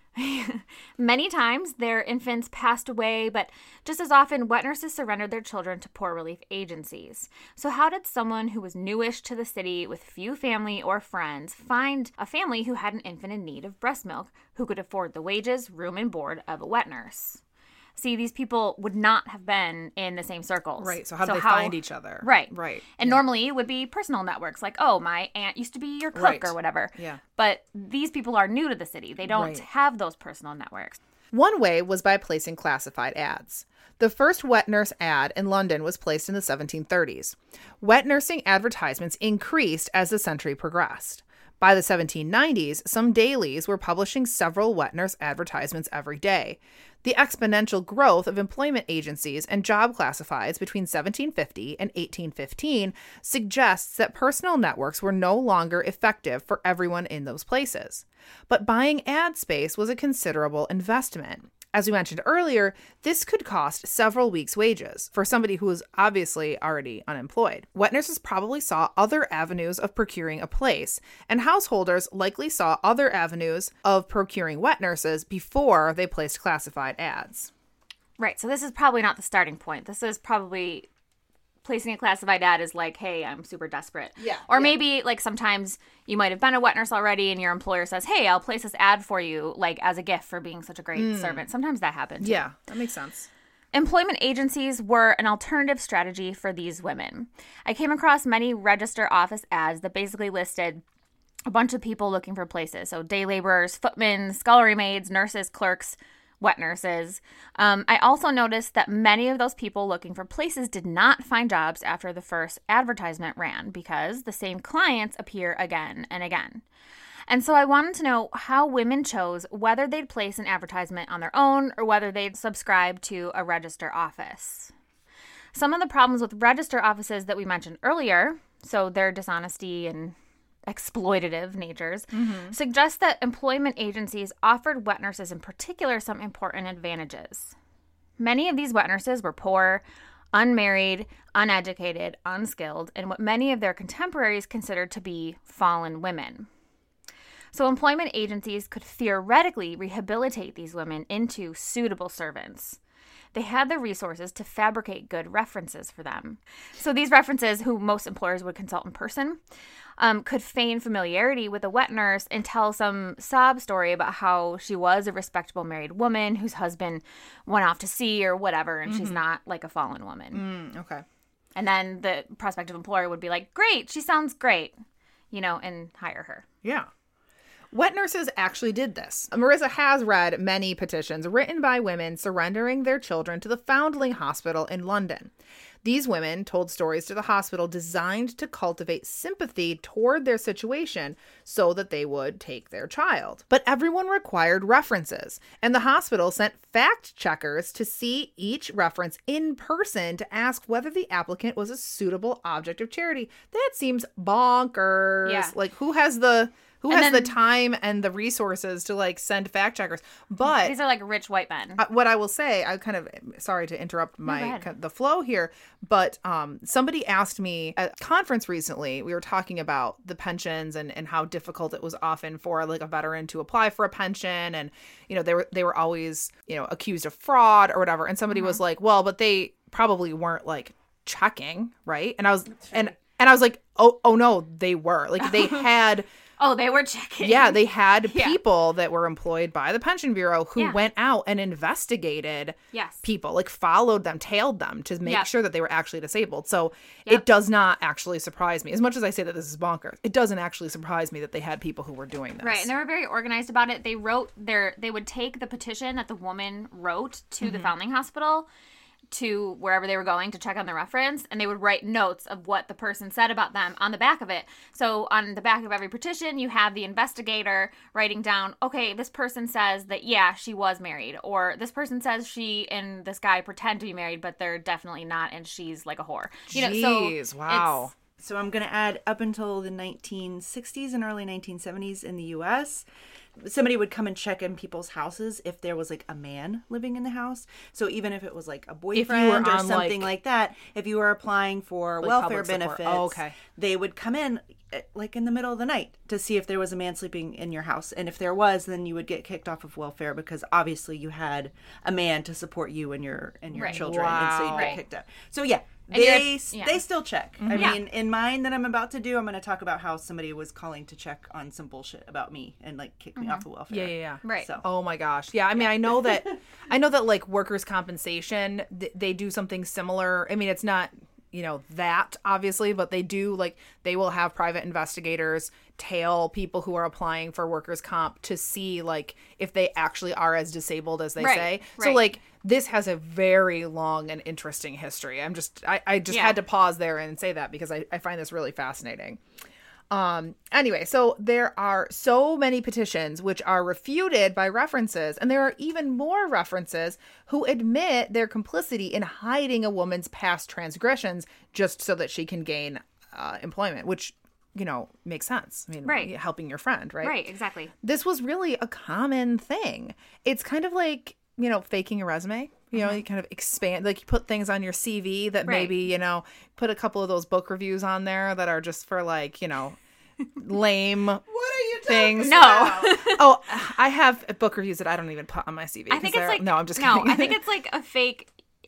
Many times their infants passed away, but just as often, wet nurses surrendered their children to poor relief agencies. So how did someone who was newish to the city with few family or friends find a family who had an infant in need of breast milk who could afford the wages, room, and board of a wet nurse? See, these people would not have been in the same circles. Right. So how did so they how, find each other? Right. Right. And yeah. normally it would be personal networks like, oh, my aunt used to be your cook right. or whatever. Yeah. But these people are new to the city. They don't right. have those personal networks. One way was by placing classified ads. The first wet nurse ad in London was placed in the seventeen thirties. Wet nursing advertisements increased as the century progressed. By the seventeen nineties, some dailies were publishing several wet nurse advertisements every day. The exponential growth of employment agencies and job classifieds between seventeen fifty and eighteen fifteen suggests that personal networks were no longer effective for everyone in those places. But buying ad space was a considerable investment. As we mentioned earlier, this could cost several weeks' wages for somebody who was obviously already unemployed. Wet nurses probably saw other avenues of procuring a place, and householders likely saw other avenues of procuring wet nurses before they placed classified ads. Right, so this is probably not the starting point. This is probably placing a classified ad is like, hey, I'm super desperate. Yeah. Or yeah. maybe like sometimes you might have been a wet nurse already and your employer says, hey, I'll place this ad for you like as a gift for being such a great mm. servant. Sometimes that happens. Yeah, that makes sense. Employment agencies were an alternative strategy for these women. I came across many register office ads that basically listed a bunch of people looking for places. So day laborers, footmen, scullery maids, nurses, clerks, wet nurses. Um, I also noticed that many of those people looking for places did not find jobs after the first advertisement ran because the same clients appear again and again. And so I wanted to know how women chose whether they'd place an advertisement on their own or whether they'd subscribe to a register office. Some of the problems with register offices that we mentioned earlier, so their dishonesty and exploitative natures, mm-hmm. suggest that employment agencies offered wet nurses in particular some important advantages. Many of these wet nurses were poor, unmarried, uneducated, unskilled, and what many of their contemporaries considered to be fallen women. So employment agencies could theoretically rehabilitate these women into suitable servants. they had the resources to fabricate good references for them. So these references, who most employers would consult in person, um, could feign familiarity with a wet nurse and tell some sob story about how she was a respectable married woman whose husband went off to sea or whatever, and mm-hmm. she's not like a fallen woman. Mm, okay. And then the prospective employer would be like, great, she sounds great, you know, and hire her. Yeah. Wet nurses actually did this. Marissa has read many petitions written by women surrendering their children to the Foundling Hospital in London. These women told stories to the hospital designed to cultivate sympathy toward their situation so that they would take their child. But everyone required references, and the hospital sent fact checkers to see each reference in person to ask whether the applicant was a suitable object of charity. That seems bonkers. Yeah. Like, who has the... Who And has then- the time and the resources to, like, send fact checkers? But These are like rich white men. uh, what I will say, I kind of, sorry to interrupt my ahead. kind of the flow here, but um, somebody asked me at a conference recently, we were talking about the pensions and, and how difficult it was often for, like, a veteran to apply for a pension. And, you know, they were, they were always, you know, accused of fraud or whatever. And somebody Mm-hmm. was like, well, but they probably weren't, like, checking, right? And I was, and, and I was like, oh, oh no, they were. Like, they had... Oh, they were checking. Yeah, they had Yeah. people that were employed by the Pension Bureau who Yeah. went out and investigated Yes. people, like followed them, tailed them to make Yeah. sure that they were actually disabled. So Yep. it does not actually surprise me. As much as I say that this is bonkers, it doesn't actually surprise me that they had people who were doing this. Right, and they were very organized about it. They wrote their, they would take the petition that the woman wrote to Mm-hmm. the Foundling Hospital to wherever they were going to check on the reference, and they would write notes of what the person said about them on the back of it. So on the back of every petition, you have the investigator writing down, okay, this person says that, yeah, she was married, or this person says she and this guy pretend to be married, but they're definitely not, and she's like a whore. You know, so Jeez, wow. it's- So I'm going to add up until the nineteen sixties and early nineteen seventies in the U S, somebody would come and check in people's houses if there was like a man living in the house. So even if it was like a boyfriend or on, something like- like that, if you were applying for Like welfare public support. benefits, Oh, okay. they would come in eh, like in the middle of the night to see if there was a man sleeping in your house. And if there was, then you would get kicked off of welfare because obviously you had a man to support you and your and your Right. children. And so you'd Wow. get Right. kicked out. So yeah. And you're- They yeah. they still check. I Yeah. mean, in mine that I'm about to do, I'm going to talk about how somebody was calling to check on some bullshit about me and like kick me off the welfare. Yeah, yeah, yeah. Right. So Oh my gosh. Yeah, I mean, I know that I know that like workers' compensation, th- they do something similar. I mean, it's not, you know, that obviously, but they do like they will have private investigators tail people who are applying for workers' comp to see like if they actually are as disabled as they Right, say. So right. like this has a very long and interesting history. I'm just I, I just Yeah. had to pause there and say that because I, I find this really fascinating. Um, anyway, so there are so many petitions which are refuted by references, and there are even more references who admit their complicity in hiding a woman's past transgressions just so that she can gain uh, employment, which, you know, makes sense. I mean, Right. helping your friend, right? Right, exactly. This was really a common thing. It's kind of like, you know, faking a resume. You know, you kind of expand, like you put things on your C V that Right. maybe, you know, put a couple of those book reviews on there that are just for like, you know, lame what are you things. No. Oh, I have book reviews that I don't even put on my C V. I think 'cause it's they're- like no, I'm just no. kidding. I think it's like a fake.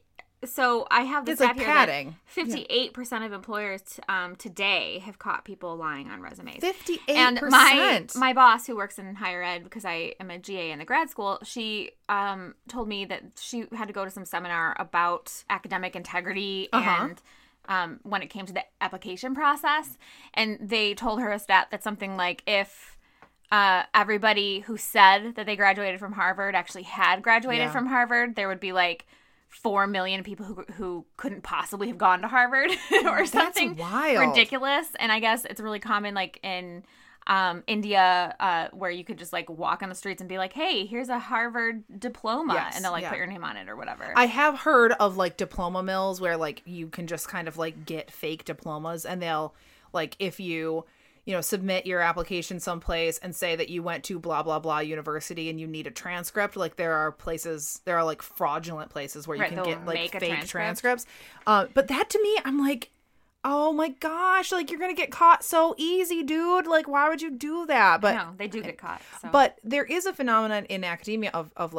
So I have this It's like stat here padding. that fifty-eight percent of employers um, today have caught people lying on resumes. fifty-eight And my percent. my boss, who works in higher ed, because I am a G A in the grad school, she um, told me that she had to go to some seminar about academic integrity Uh-huh. and um, when it came to the application process, and they told her a stat that's something like if uh, everybody who said that they graduated from Harvard actually had graduated Yeah. from Harvard, there would be like four million people who who couldn't possibly have gone to Harvard or something wild. ridiculous. And I guess it's really common, like in um, India, uh, where you could just like walk on the streets and be like, "Hey, here's a Harvard diploma," Yes, and they'll like yeah. put your name on it or whatever. I have heard of like diploma mills where like you can just kind of like get fake diplomas, and they'll like if you you know submit your application someplace and say that you went to blah blah blah university and you need a transcript, like there are places there are like fraudulent places where you Right, can they'll get like make a fake transcript. transcripts. Uh, but that to me, I'm like, oh my gosh, like you're gonna get caught so easy, dude. Like why would you do that? But no, they do get caught. So. but there is a phenomenon in academia of, of like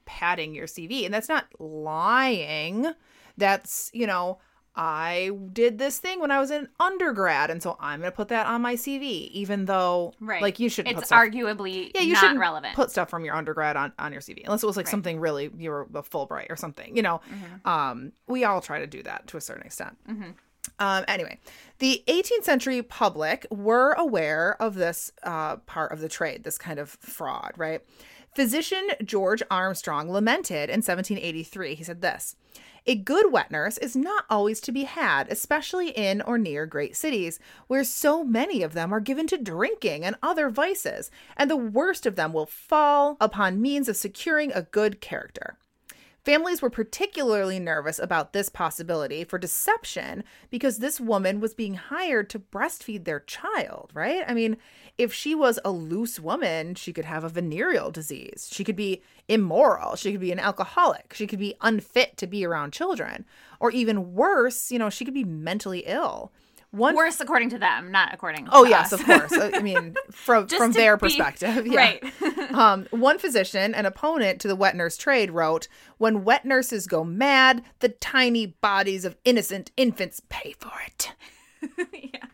padding your C V. And that's not lying. That's, you know, I did this thing when I was in undergrad, and so I'm going to put that on my C V, even though, right. like, you shouldn't it's put stuff. arguably yeah, you not shouldn't relevant. put stuff from your undergrad on, on your C V, unless it was, like, right. something really, you were a Fulbright or something, you know. Mm-hmm. Um, we all try to do that to a certain extent. Mm-hmm. Um, anyway, the eighteenth century public were aware of this uh, part of the trade, this kind of fraud, right? Physician George Armstrong lamented in seventeen eighty-three. He said this: "A good wet nurse is not always to be had, especially in or near great cities, where so many of them are given to drinking and other vices, and the worst of them will fall upon means of securing a good character." Families were particularly nervous about this possibility for deception because this woman was being hired to breastfeed their child, right? I mean, if she was a loose woman, she could have a venereal disease. She could be immoral. She could be an alcoholic. She could be unfit to be around children. Or even worse, you know, she could be mentally ill. One Worse according to them, not according oh, to yes, us. of course. I mean, from from to their be- perspective. Yeah. Right. um, one physician, an opponent to the wet nurse trade, wrote, "When wet nurses go mad, the tiny bodies of innocent infants pay for it." yeah.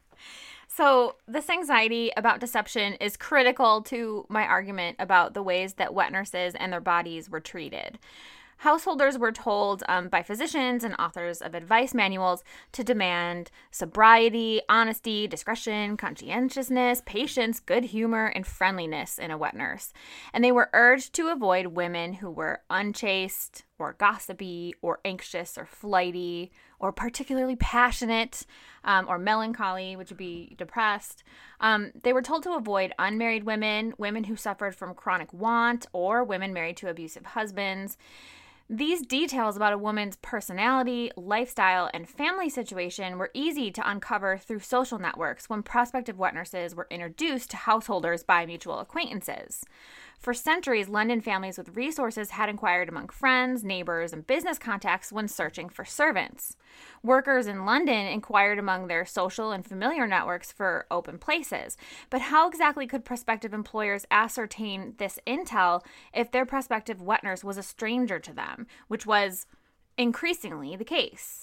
So this anxiety about deception is critical to my argument about the ways that wet nurses and their bodies were treated. Householders were told um, by physicians and authors of advice manuals to demand sobriety, honesty, discretion, conscientiousness, patience, good humor, and friendliness in a wet nurse. And they were urged to avoid women who were unchaste or gossipy or anxious or flighty or particularly passionate um, or melancholy, which would be depressed. Um, they were told to avoid unmarried women, women who suffered from chronic want, or women married to abusive husbands. These details about a woman's personality, lifestyle, and family situation were easy to uncover through social networks when prospective wet nurses were introduced to householders by mutual acquaintances. For centuries, London families with resources had inquired among friends, neighbors, and business contacts when searching for servants. Workers in London inquired among their social and familiar networks for open places. But how exactly could prospective employers ascertain this intel if their prospective wet nurse was a stranger to them, which was increasingly the case?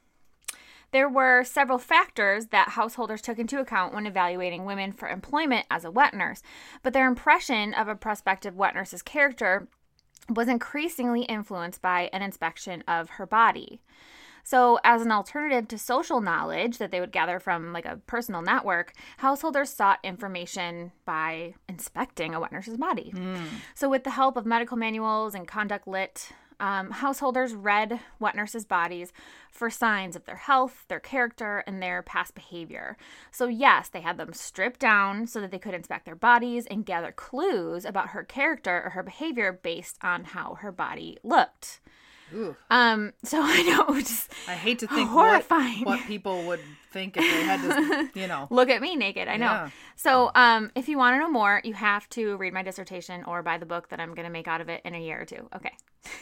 There were several factors that householders took into account when evaluating women for employment as a wet nurse, but their impression of a prospective wet nurse's character was increasingly influenced by an inspection of her body. So as an alternative to social knowledge that they would gather from like a personal network, householders sought information by inspecting a wet nurse's body. Mm. So with the help of medical manuals and conduct lit, Um, householders read wet nurses' bodies for signs of their health, their character, and their past behavior. So yes, they had them stripped down so that they could inspect their bodies and gather clues about her character or her behavior based on how her body looked. Ooh. Um, so I know, just I hate to think horrifying. What, what people would think if they had to, you know. Look at me naked. I know. Yeah. So um, if you want to know more, you have to read my dissertation or buy the book that I'm going to make out of it in a year or two. Okay.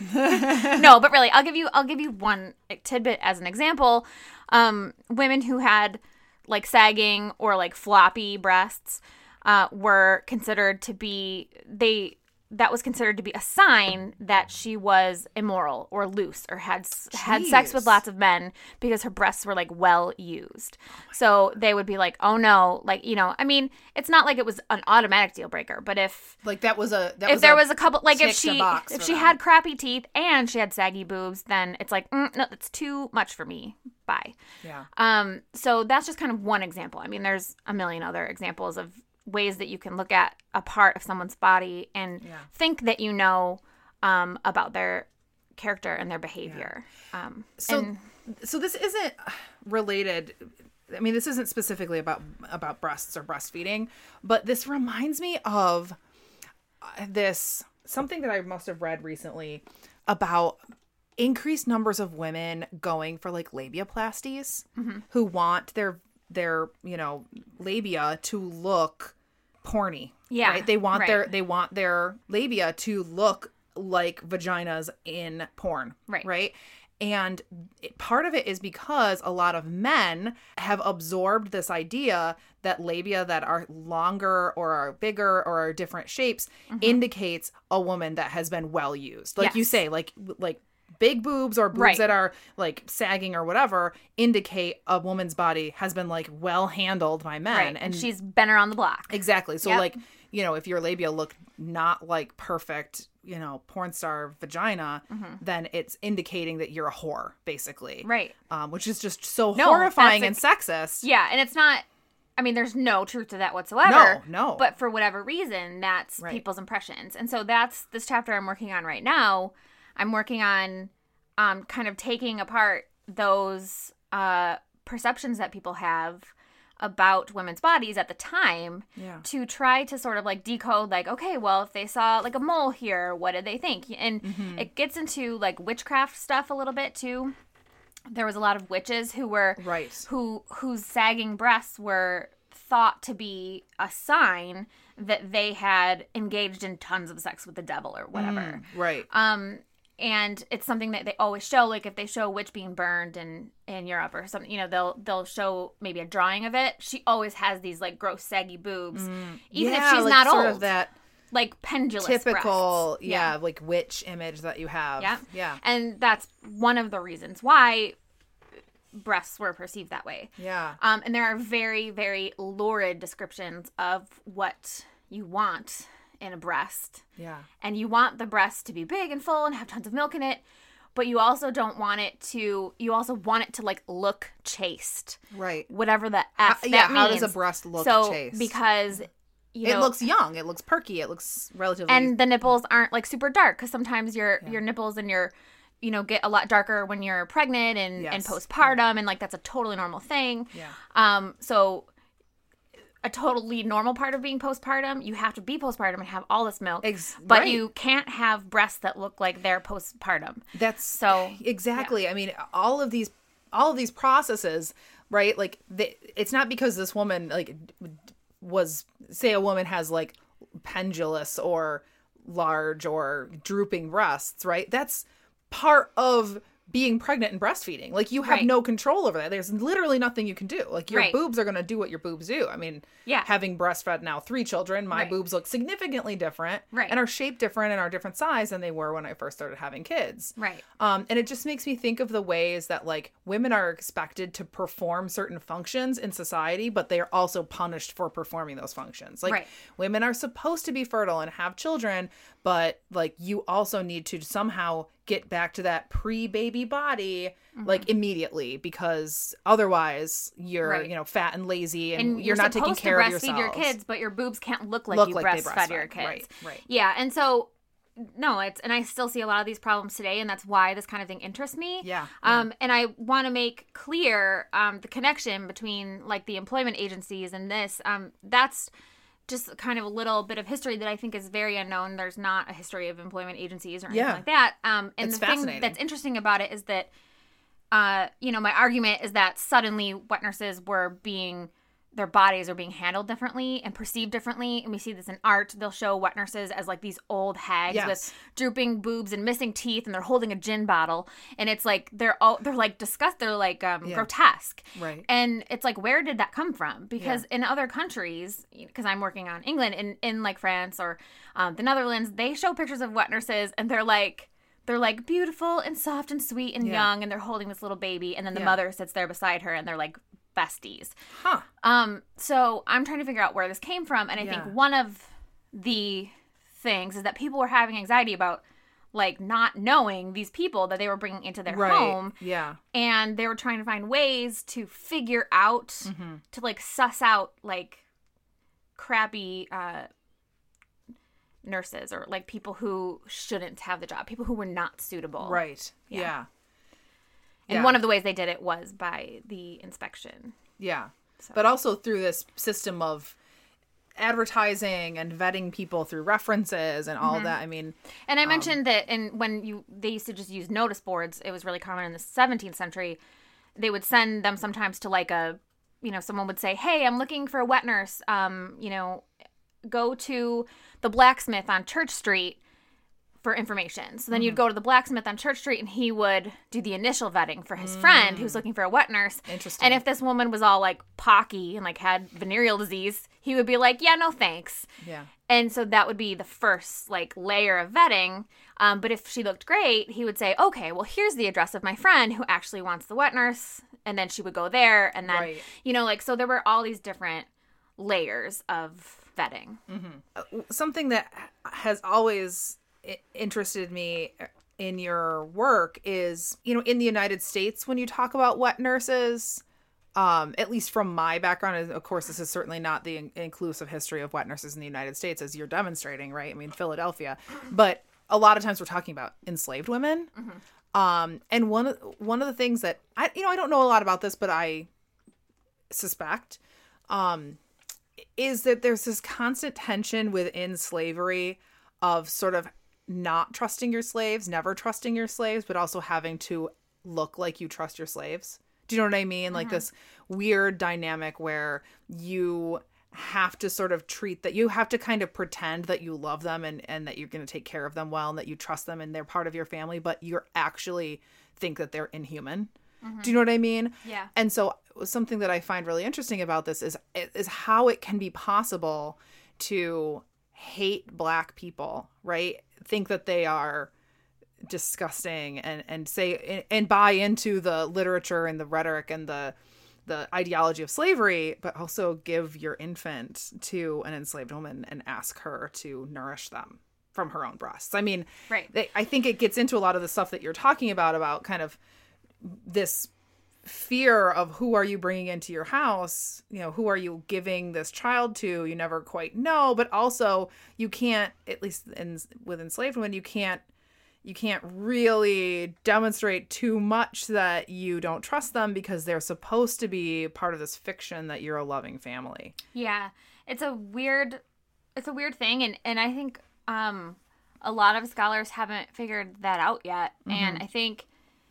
No, but really, I'll give you I'll give you one tidbit as an example. Um, women who had like sagging or like floppy breasts uh, were considered to be they. That was considered to be a sign that she was immoral or loose or had had sex with lots of men because her breasts were like well used. Oh so God. They would be like, oh no, like, you know, I mean, it's not like it was an automatic deal breaker, but if like that was a that if was there a was a couple like if she if she them. had crappy teeth and she had saggy boobs, then it's like mm, no, that's too much for me. Bye. Yeah. Um. So that's just kind of one example. I mean, there's a million other examples of ways that you can look at a part of someone's body and yeah. think that you know um, about their character and their behavior. Yeah. Um, so, and, so this isn't related. I mean, this isn't specifically about about breasts or breastfeeding, but this reminds me of this something that I must have read recently about increased numbers of women going for like labiaplasties mm-hmm. who want their their, you know, labia to look porny. Yeah. Right? They want right. their they want their labia to look like vaginas in porn. Right. Right. And it, part of it is because a lot of men have absorbed this idea that labia that are longer or are bigger or are different shapes mm-hmm. indicates a woman that has been well used. Like yes. you say, like like big boobs or boobs right. that are like sagging or whatever indicate a woman's body has been like well handled by men. Right. And, and she's been around the block. Exactly. So yep. like, you know, if your labia look not like perfect, you know, porn star vagina, mm-hmm. then it's indicating that you're a whore, basically. Right. Um, which is just so no, horrifying and ex- sexist. Yeah. And it's not, I mean, there's no truth to that whatsoever. No, no. But for whatever reason, that's right. people's impressions. And so that's this chapter I'm working on right now. I'm working on um, kind of taking apart those uh, perceptions that people have about women's bodies at the time yeah. to try to sort of like decode like, okay, well, if they saw like a mole here, what did they think? And mm-hmm. it gets into like witchcraft stuff a little bit too. There was a lot of witches who were right. who whose sagging breasts were thought to be a sign that they had engaged in tons of sex with the devil or whatever. Mm, right. Um And it's something that they always show, like if they show a witch being burned in, in Europe or something, you know, they'll they'll show maybe a drawing of it. She always has these like gross saggy boobs, mm. even yeah, if she's like not sort old. Of that like pendulous typical, yeah, yeah, like witch image that you have. Yeah, yeah, and that's one of the reasons why breasts were perceived that way. Yeah, um, and there are very very lurid descriptions of what you want in a breast. Yeah. And you want the breast to be big and full and have tons of milk in it, but you also don't want it to, you also want it to like look chaste. Right. Whatever the F how, that yeah, means. How does a breast look so, chaste? Because, you know. It looks young. It looks perky. It looks relatively. And the nipples aren't like super dark because sometimes your, yeah. your nipples and your, you know, get a lot darker when you're pregnant and, yes. and postpartum yeah. and like that's a totally normal thing. Yeah. Um. So a totally normal part of being postpartum, you have to be postpartum and have all this milk, Ex- but right. you can't have breasts that look like they're postpartum. That's so exactly. Yeah. I mean, all of these, all of these processes, right? Like, they, it's not because this woman like was, say, a woman has like pendulous or large or drooping breasts, right? That's part of being pregnant and breastfeeding. Like, you have right. no control over that. There's literally nothing you can do. Like, your right. boobs are going to do what your boobs do. I mean, yeah. having breastfed now three children, my right. boobs look significantly different right. and are shaped different and are different size than they were when I first started having kids. Right. Um, and it just makes me think of the ways that, like, women are expected to perform certain functions in society, but they are also punished for performing those functions. Like, right. women are supposed to be fertile and have children, but, like, you also need to somehow get back to that pre-baby body, mm-hmm. like, immediately, because otherwise you're, right. you know, fat and lazy and, and you're, you're not taking care of yourself. Breastfeed your kids, but your boobs can't look like look you like breastfed, breastfed your kids. Right, right. Yeah, and so no, it's and I still see a lot of these problems today, and that's why this kind of thing interests me. Yeah. Um, yeah. and I want to make clear um the connection between like the employment agencies and this. Um, that's just kind of a little bit of history that I think is very unknown. There's not a history of employment agencies or anything yeah. like that. Um, and it's the thing that's interesting about it is that, uh, you know, my argument is that suddenly wet nurses were being, their bodies are being handled differently and perceived differently. And we see this in art. They'll show wet nurses as like these old hags yes. with drooping boobs and missing teeth, and they're holding a gin bottle. And it's like, they're all, they're like disgust, they're like um, yeah. grotesque. Right. And it's like, where did that come from? Because yeah. in other countries, because I'm working on England, in, in like France or um, the Netherlands, they show pictures of wet nurses and they're like, they're like beautiful and soft and sweet and yeah. young, and they're holding this little baby, and then the yeah. mother sits there beside her and they're like besties. Huh. Um, so I'm trying to figure out where this came from, and I yeah. think one of the things is that people were having anxiety about like not knowing these people that they were bringing into their right. home. Yeah. And they were trying to find ways to figure out, mm-hmm. to like suss out like crappy uh, nurses or like people who shouldn't have the job, people who were not suitable. Right. Yeah. yeah. And yeah. one of the ways they did it was by the inspection. Yeah. So. But also through this system of advertising and vetting people through references and all mm-hmm. that. I mean, and I um, mentioned that in when you they used to just use notice boards. It was really common in the seventeenth century. They would send them sometimes to like a, you know, someone would say, "Hey, I'm looking for a wet nurse. Um, you know, go to the blacksmith on Church Street. for information. So then mm-hmm. you'd go to the blacksmith on Church Street and he would do the initial vetting for his mm. friend who was looking for a wet nurse. Interesting. And if this woman was all like pocky and like had venereal disease, he would be like, yeah, no thanks. Yeah. And so that would be the first like layer of vetting. Um, but if she looked great, he would say, okay, well, here's the address of my friend who actually wants the wet nurse. And then she would go there. And then, right. you know, like, so there were all these different layers of vetting. Mm-hmm. Something that has always interested me in your work is, you know, in the United States, when you talk about wet nurses, um, at least from my background, of course, this is certainly not the in- inclusive history of wet nurses in the United States, as you're demonstrating, right? I mean, Philadelphia, but a lot of times we're talking about enslaved women. Mm-hmm. Um, and one of, one of the things that I, you know, I don't know a lot about this, but I suspect, um, is that there's this constant tension within slavery of sort of not trusting your slaves, never trusting your slaves, but also having to look like you trust your slaves. Do you know what I mean? Mm-hmm. Like this weird dynamic where you have to sort of treat that, you have to kind of pretend that you love them and, and that you're going to take care of them well and that you trust them and they're part of your family, but you're actually think that they're inhuman. Mm-hmm. Do you know what I mean? Yeah. And so something that I find really interesting about this is is how it can be possible to hate Black people, right? Think that they are disgusting and, and say and buy into the literature and the rhetoric and the the ideology of slavery, but also give your infant to an enslaved woman and ask her to nourish them from her own breasts. I mean, right. they, I think it gets into a lot of the stuff that you're talking about, about kind of this fear of who are you bringing into your house, you know, who are you giving this child to, you never quite know, but also you can't, at least in, with enslaved women, you can't, you can't really demonstrate too much that you don't trust them because they're supposed to be part of this fiction that you're a loving family. Yeah. It's a weird, it's a weird thing. And, and I think um, a lot of scholars haven't figured that out yet. Mm-hmm. And I think,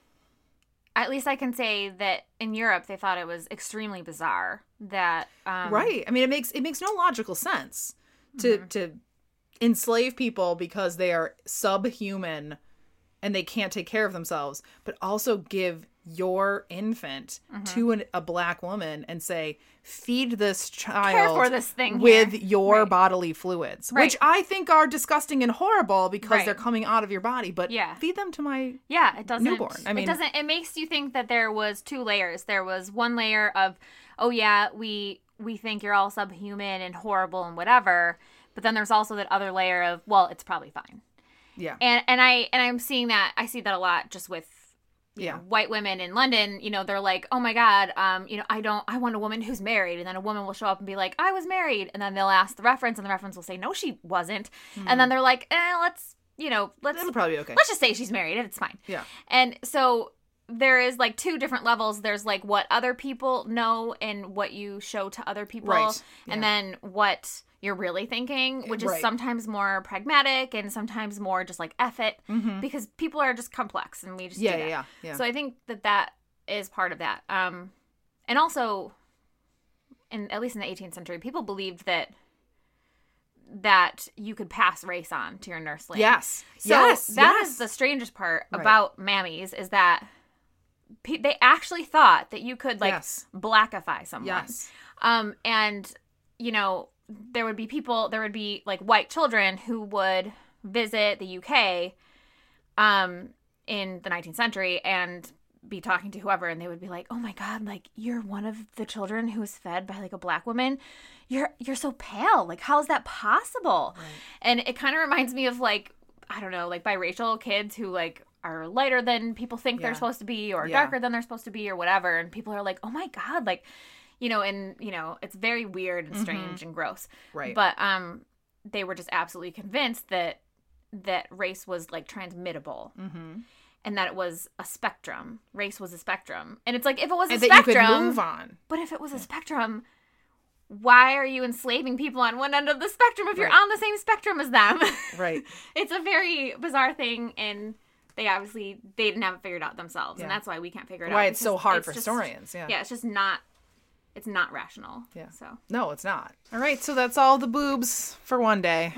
at least I can say that in Europe, they thought it was extremely bizarre that, um, right. I mean, it makes, it makes no logical sense to, mm-hmm. to enslave people because they are subhuman and they can't take care of themselves, but also give your infant mm-hmm. to an, a Black woman and say, feed this child care for this thing with here. your right. bodily fluids, right. which I think are disgusting and horrible because right. they're coming out of your body, but yeah. feed them to my yeah, it doesn't, newborn. I mean, it doesn't, it makes you think that there was two layers. There was one layer of, oh yeah, we, we think you're all subhuman and horrible and whatever. But then there's also that other layer of, well, it's probably fine. Yeah. And and I and I'm seeing that I see that a lot just with you yeah. know, white women in London, you know, they're like, "Oh my god, um, you know, I don't I want a woman who's married." And then a woman will show up and be like, "I was married." And then they'll ask the reference and the reference will say, "No, she wasn't." Mm. And then they're like, "Eh, let's, you know, let's It'll probably be okay. Let's just say she's married and it's fine." Yeah. And so there is like two different levels. There's like what other people know and what you show to other people. Right. Yeah. And then what you're really thinking, which is right. sometimes more pragmatic and sometimes more just like F it, mm-hmm. because people are just complex and we just yeah, do that. Yeah, yeah. So I think that that is part of that. Um, and also, in at least in the eighteenth century, people believed that that you could pass race on to your nursling. Yes. So yes. that yes. is the strangest part right. about mammies is that pe- they actually thought that you could like yes. blackify someone. Yes. Um, and you know, there would be people, there would be like white children who would visit the U K um, in the nineteenth century and be talking to whoever, and they would be like, "Oh my God, like you're one of the children who was fed by like a Black woman. You're you're so pale. Like how is that possible?" Right. And it kind of reminds me of like, I don't know, like biracial kids who like are lighter than people think yeah. they're supposed to be, or yeah. darker than they're supposed to be, or whatever. And people are like, "Oh my God, like." You know, and, you know, it's very weird and strange mm-hmm. and gross. Right. But um, they were just absolutely convinced that that race was, like, transmittable. Mm-hmm. And that it was a spectrum. Race was a spectrum. And it's like, if it was a and spectrum. That you could move on. But if it was a spectrum, why are you enslaving people on one end of the spectrum if you're right. on the same spectrum as them? Right. It's a very bizarre thing, and they obviously, they didn't have it figured out themselves. Yeah. And that's why we can't figure it why out. Why it's, it's so just, hard it's for just, historians, yeah. Yeah, it's just not... it's not rational. Yeah. So No, it's not. All right. So that's all the boobs for one day.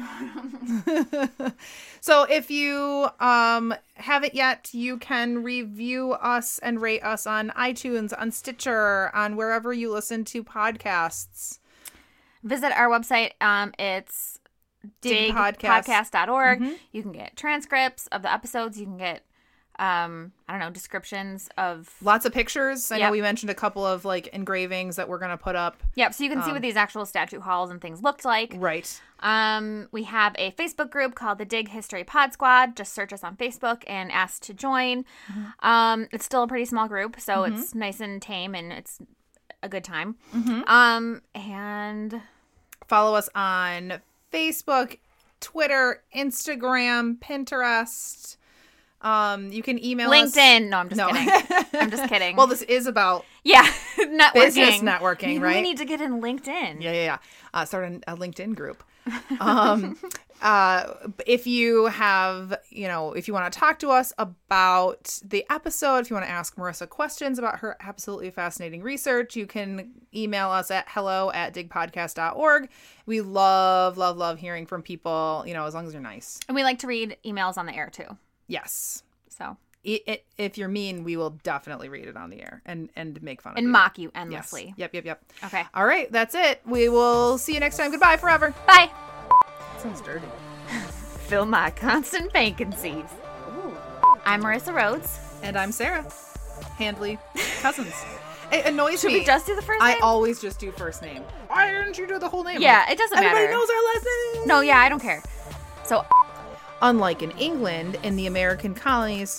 So if you um, haven't yet, you can review us and rate us on iTunes, on Stitcher, on wherever you listen to podcasts. Visit our website. Um, it's dig podcast dot org. Mm-hmm. You can get transcripts of the episodes. You can get, um, I don't know, descriptions of... Lots of pictures. I Yep. know we mentioned a couple of like engravings that we're going to put up. Yep, so you can see Um, what these actual statue halls and things looked like. Right. Um, we have a Facebook group called the Dig History Pod Squad. Just search us on Facebook and ask to join. Mm-hmm. Um, it's still a pretty small group, so mm-hmm. it's nice and tame, and it's a good time. Mm-hmm. Um, and... Follow us on Facebook, Twitter, Instagram, Pinterest. Um, you can email LinkedIn. us. No, I'm just No. kidding. I'm just kidding. Well, this is about yeah, networking. business networking, Maybe right? We need to get in LinkedIn. Yeah, yeah, yeah. Uh, start a, a LinkedIn group. Um, uh, if you have, you know, if you want to talk to us about the episode, if you want to ask Marissa questions about her absolutely fascinating research, you can email us at hello at dig podcast dot org. We love, love, love hearing from people, you know, as long as you're nice. And we like to read emails on the air, too. Yes. So It, it, if you're mean, we will definitely read it on the air and, and make fun of and you. mock you endlessly. Yes. Yep, yep, yep. Okay. All right, that's it. We will see you next time. Goodbye forever. Bye. Sounds dirty. Fill my constant vacancies. Ooh. I'm Marissa Rhodes. And I'm Sarah Handley Cousins. It annoys Should me. we just do the first I name? always just do first name. Why didn't you do the whole name? Yeah, Like, it doesn't everybody matter. knows our last name. No, yeah, I don't care. So, Unlike in England, in the American colonies.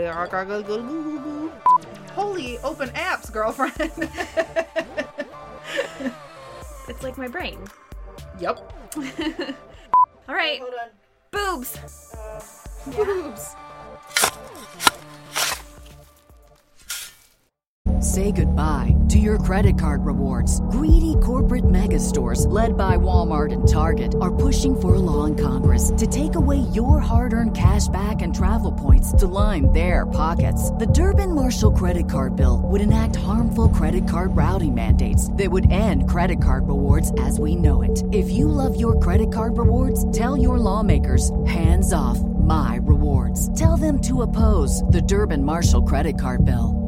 Holy open apps, girlfriend. it's like my brain. Yep. All right. Hold on. Boobs. Boobs. Say goodbye to your credit card rewards. Greedy corporate mega stores, led by Walmart and Target, are pushing for a law in Congress to take away your hard-earned cash back and travel points to line their pockets. The Durbin-Marshall credit card bill would enact harmful credit card routing mandates that would end credit card rewards as we know it. If you love your credit card rewards, tell your lawmakers, hands off my rewards. Tell them to oppose the Durbin-Marshall credit card bill.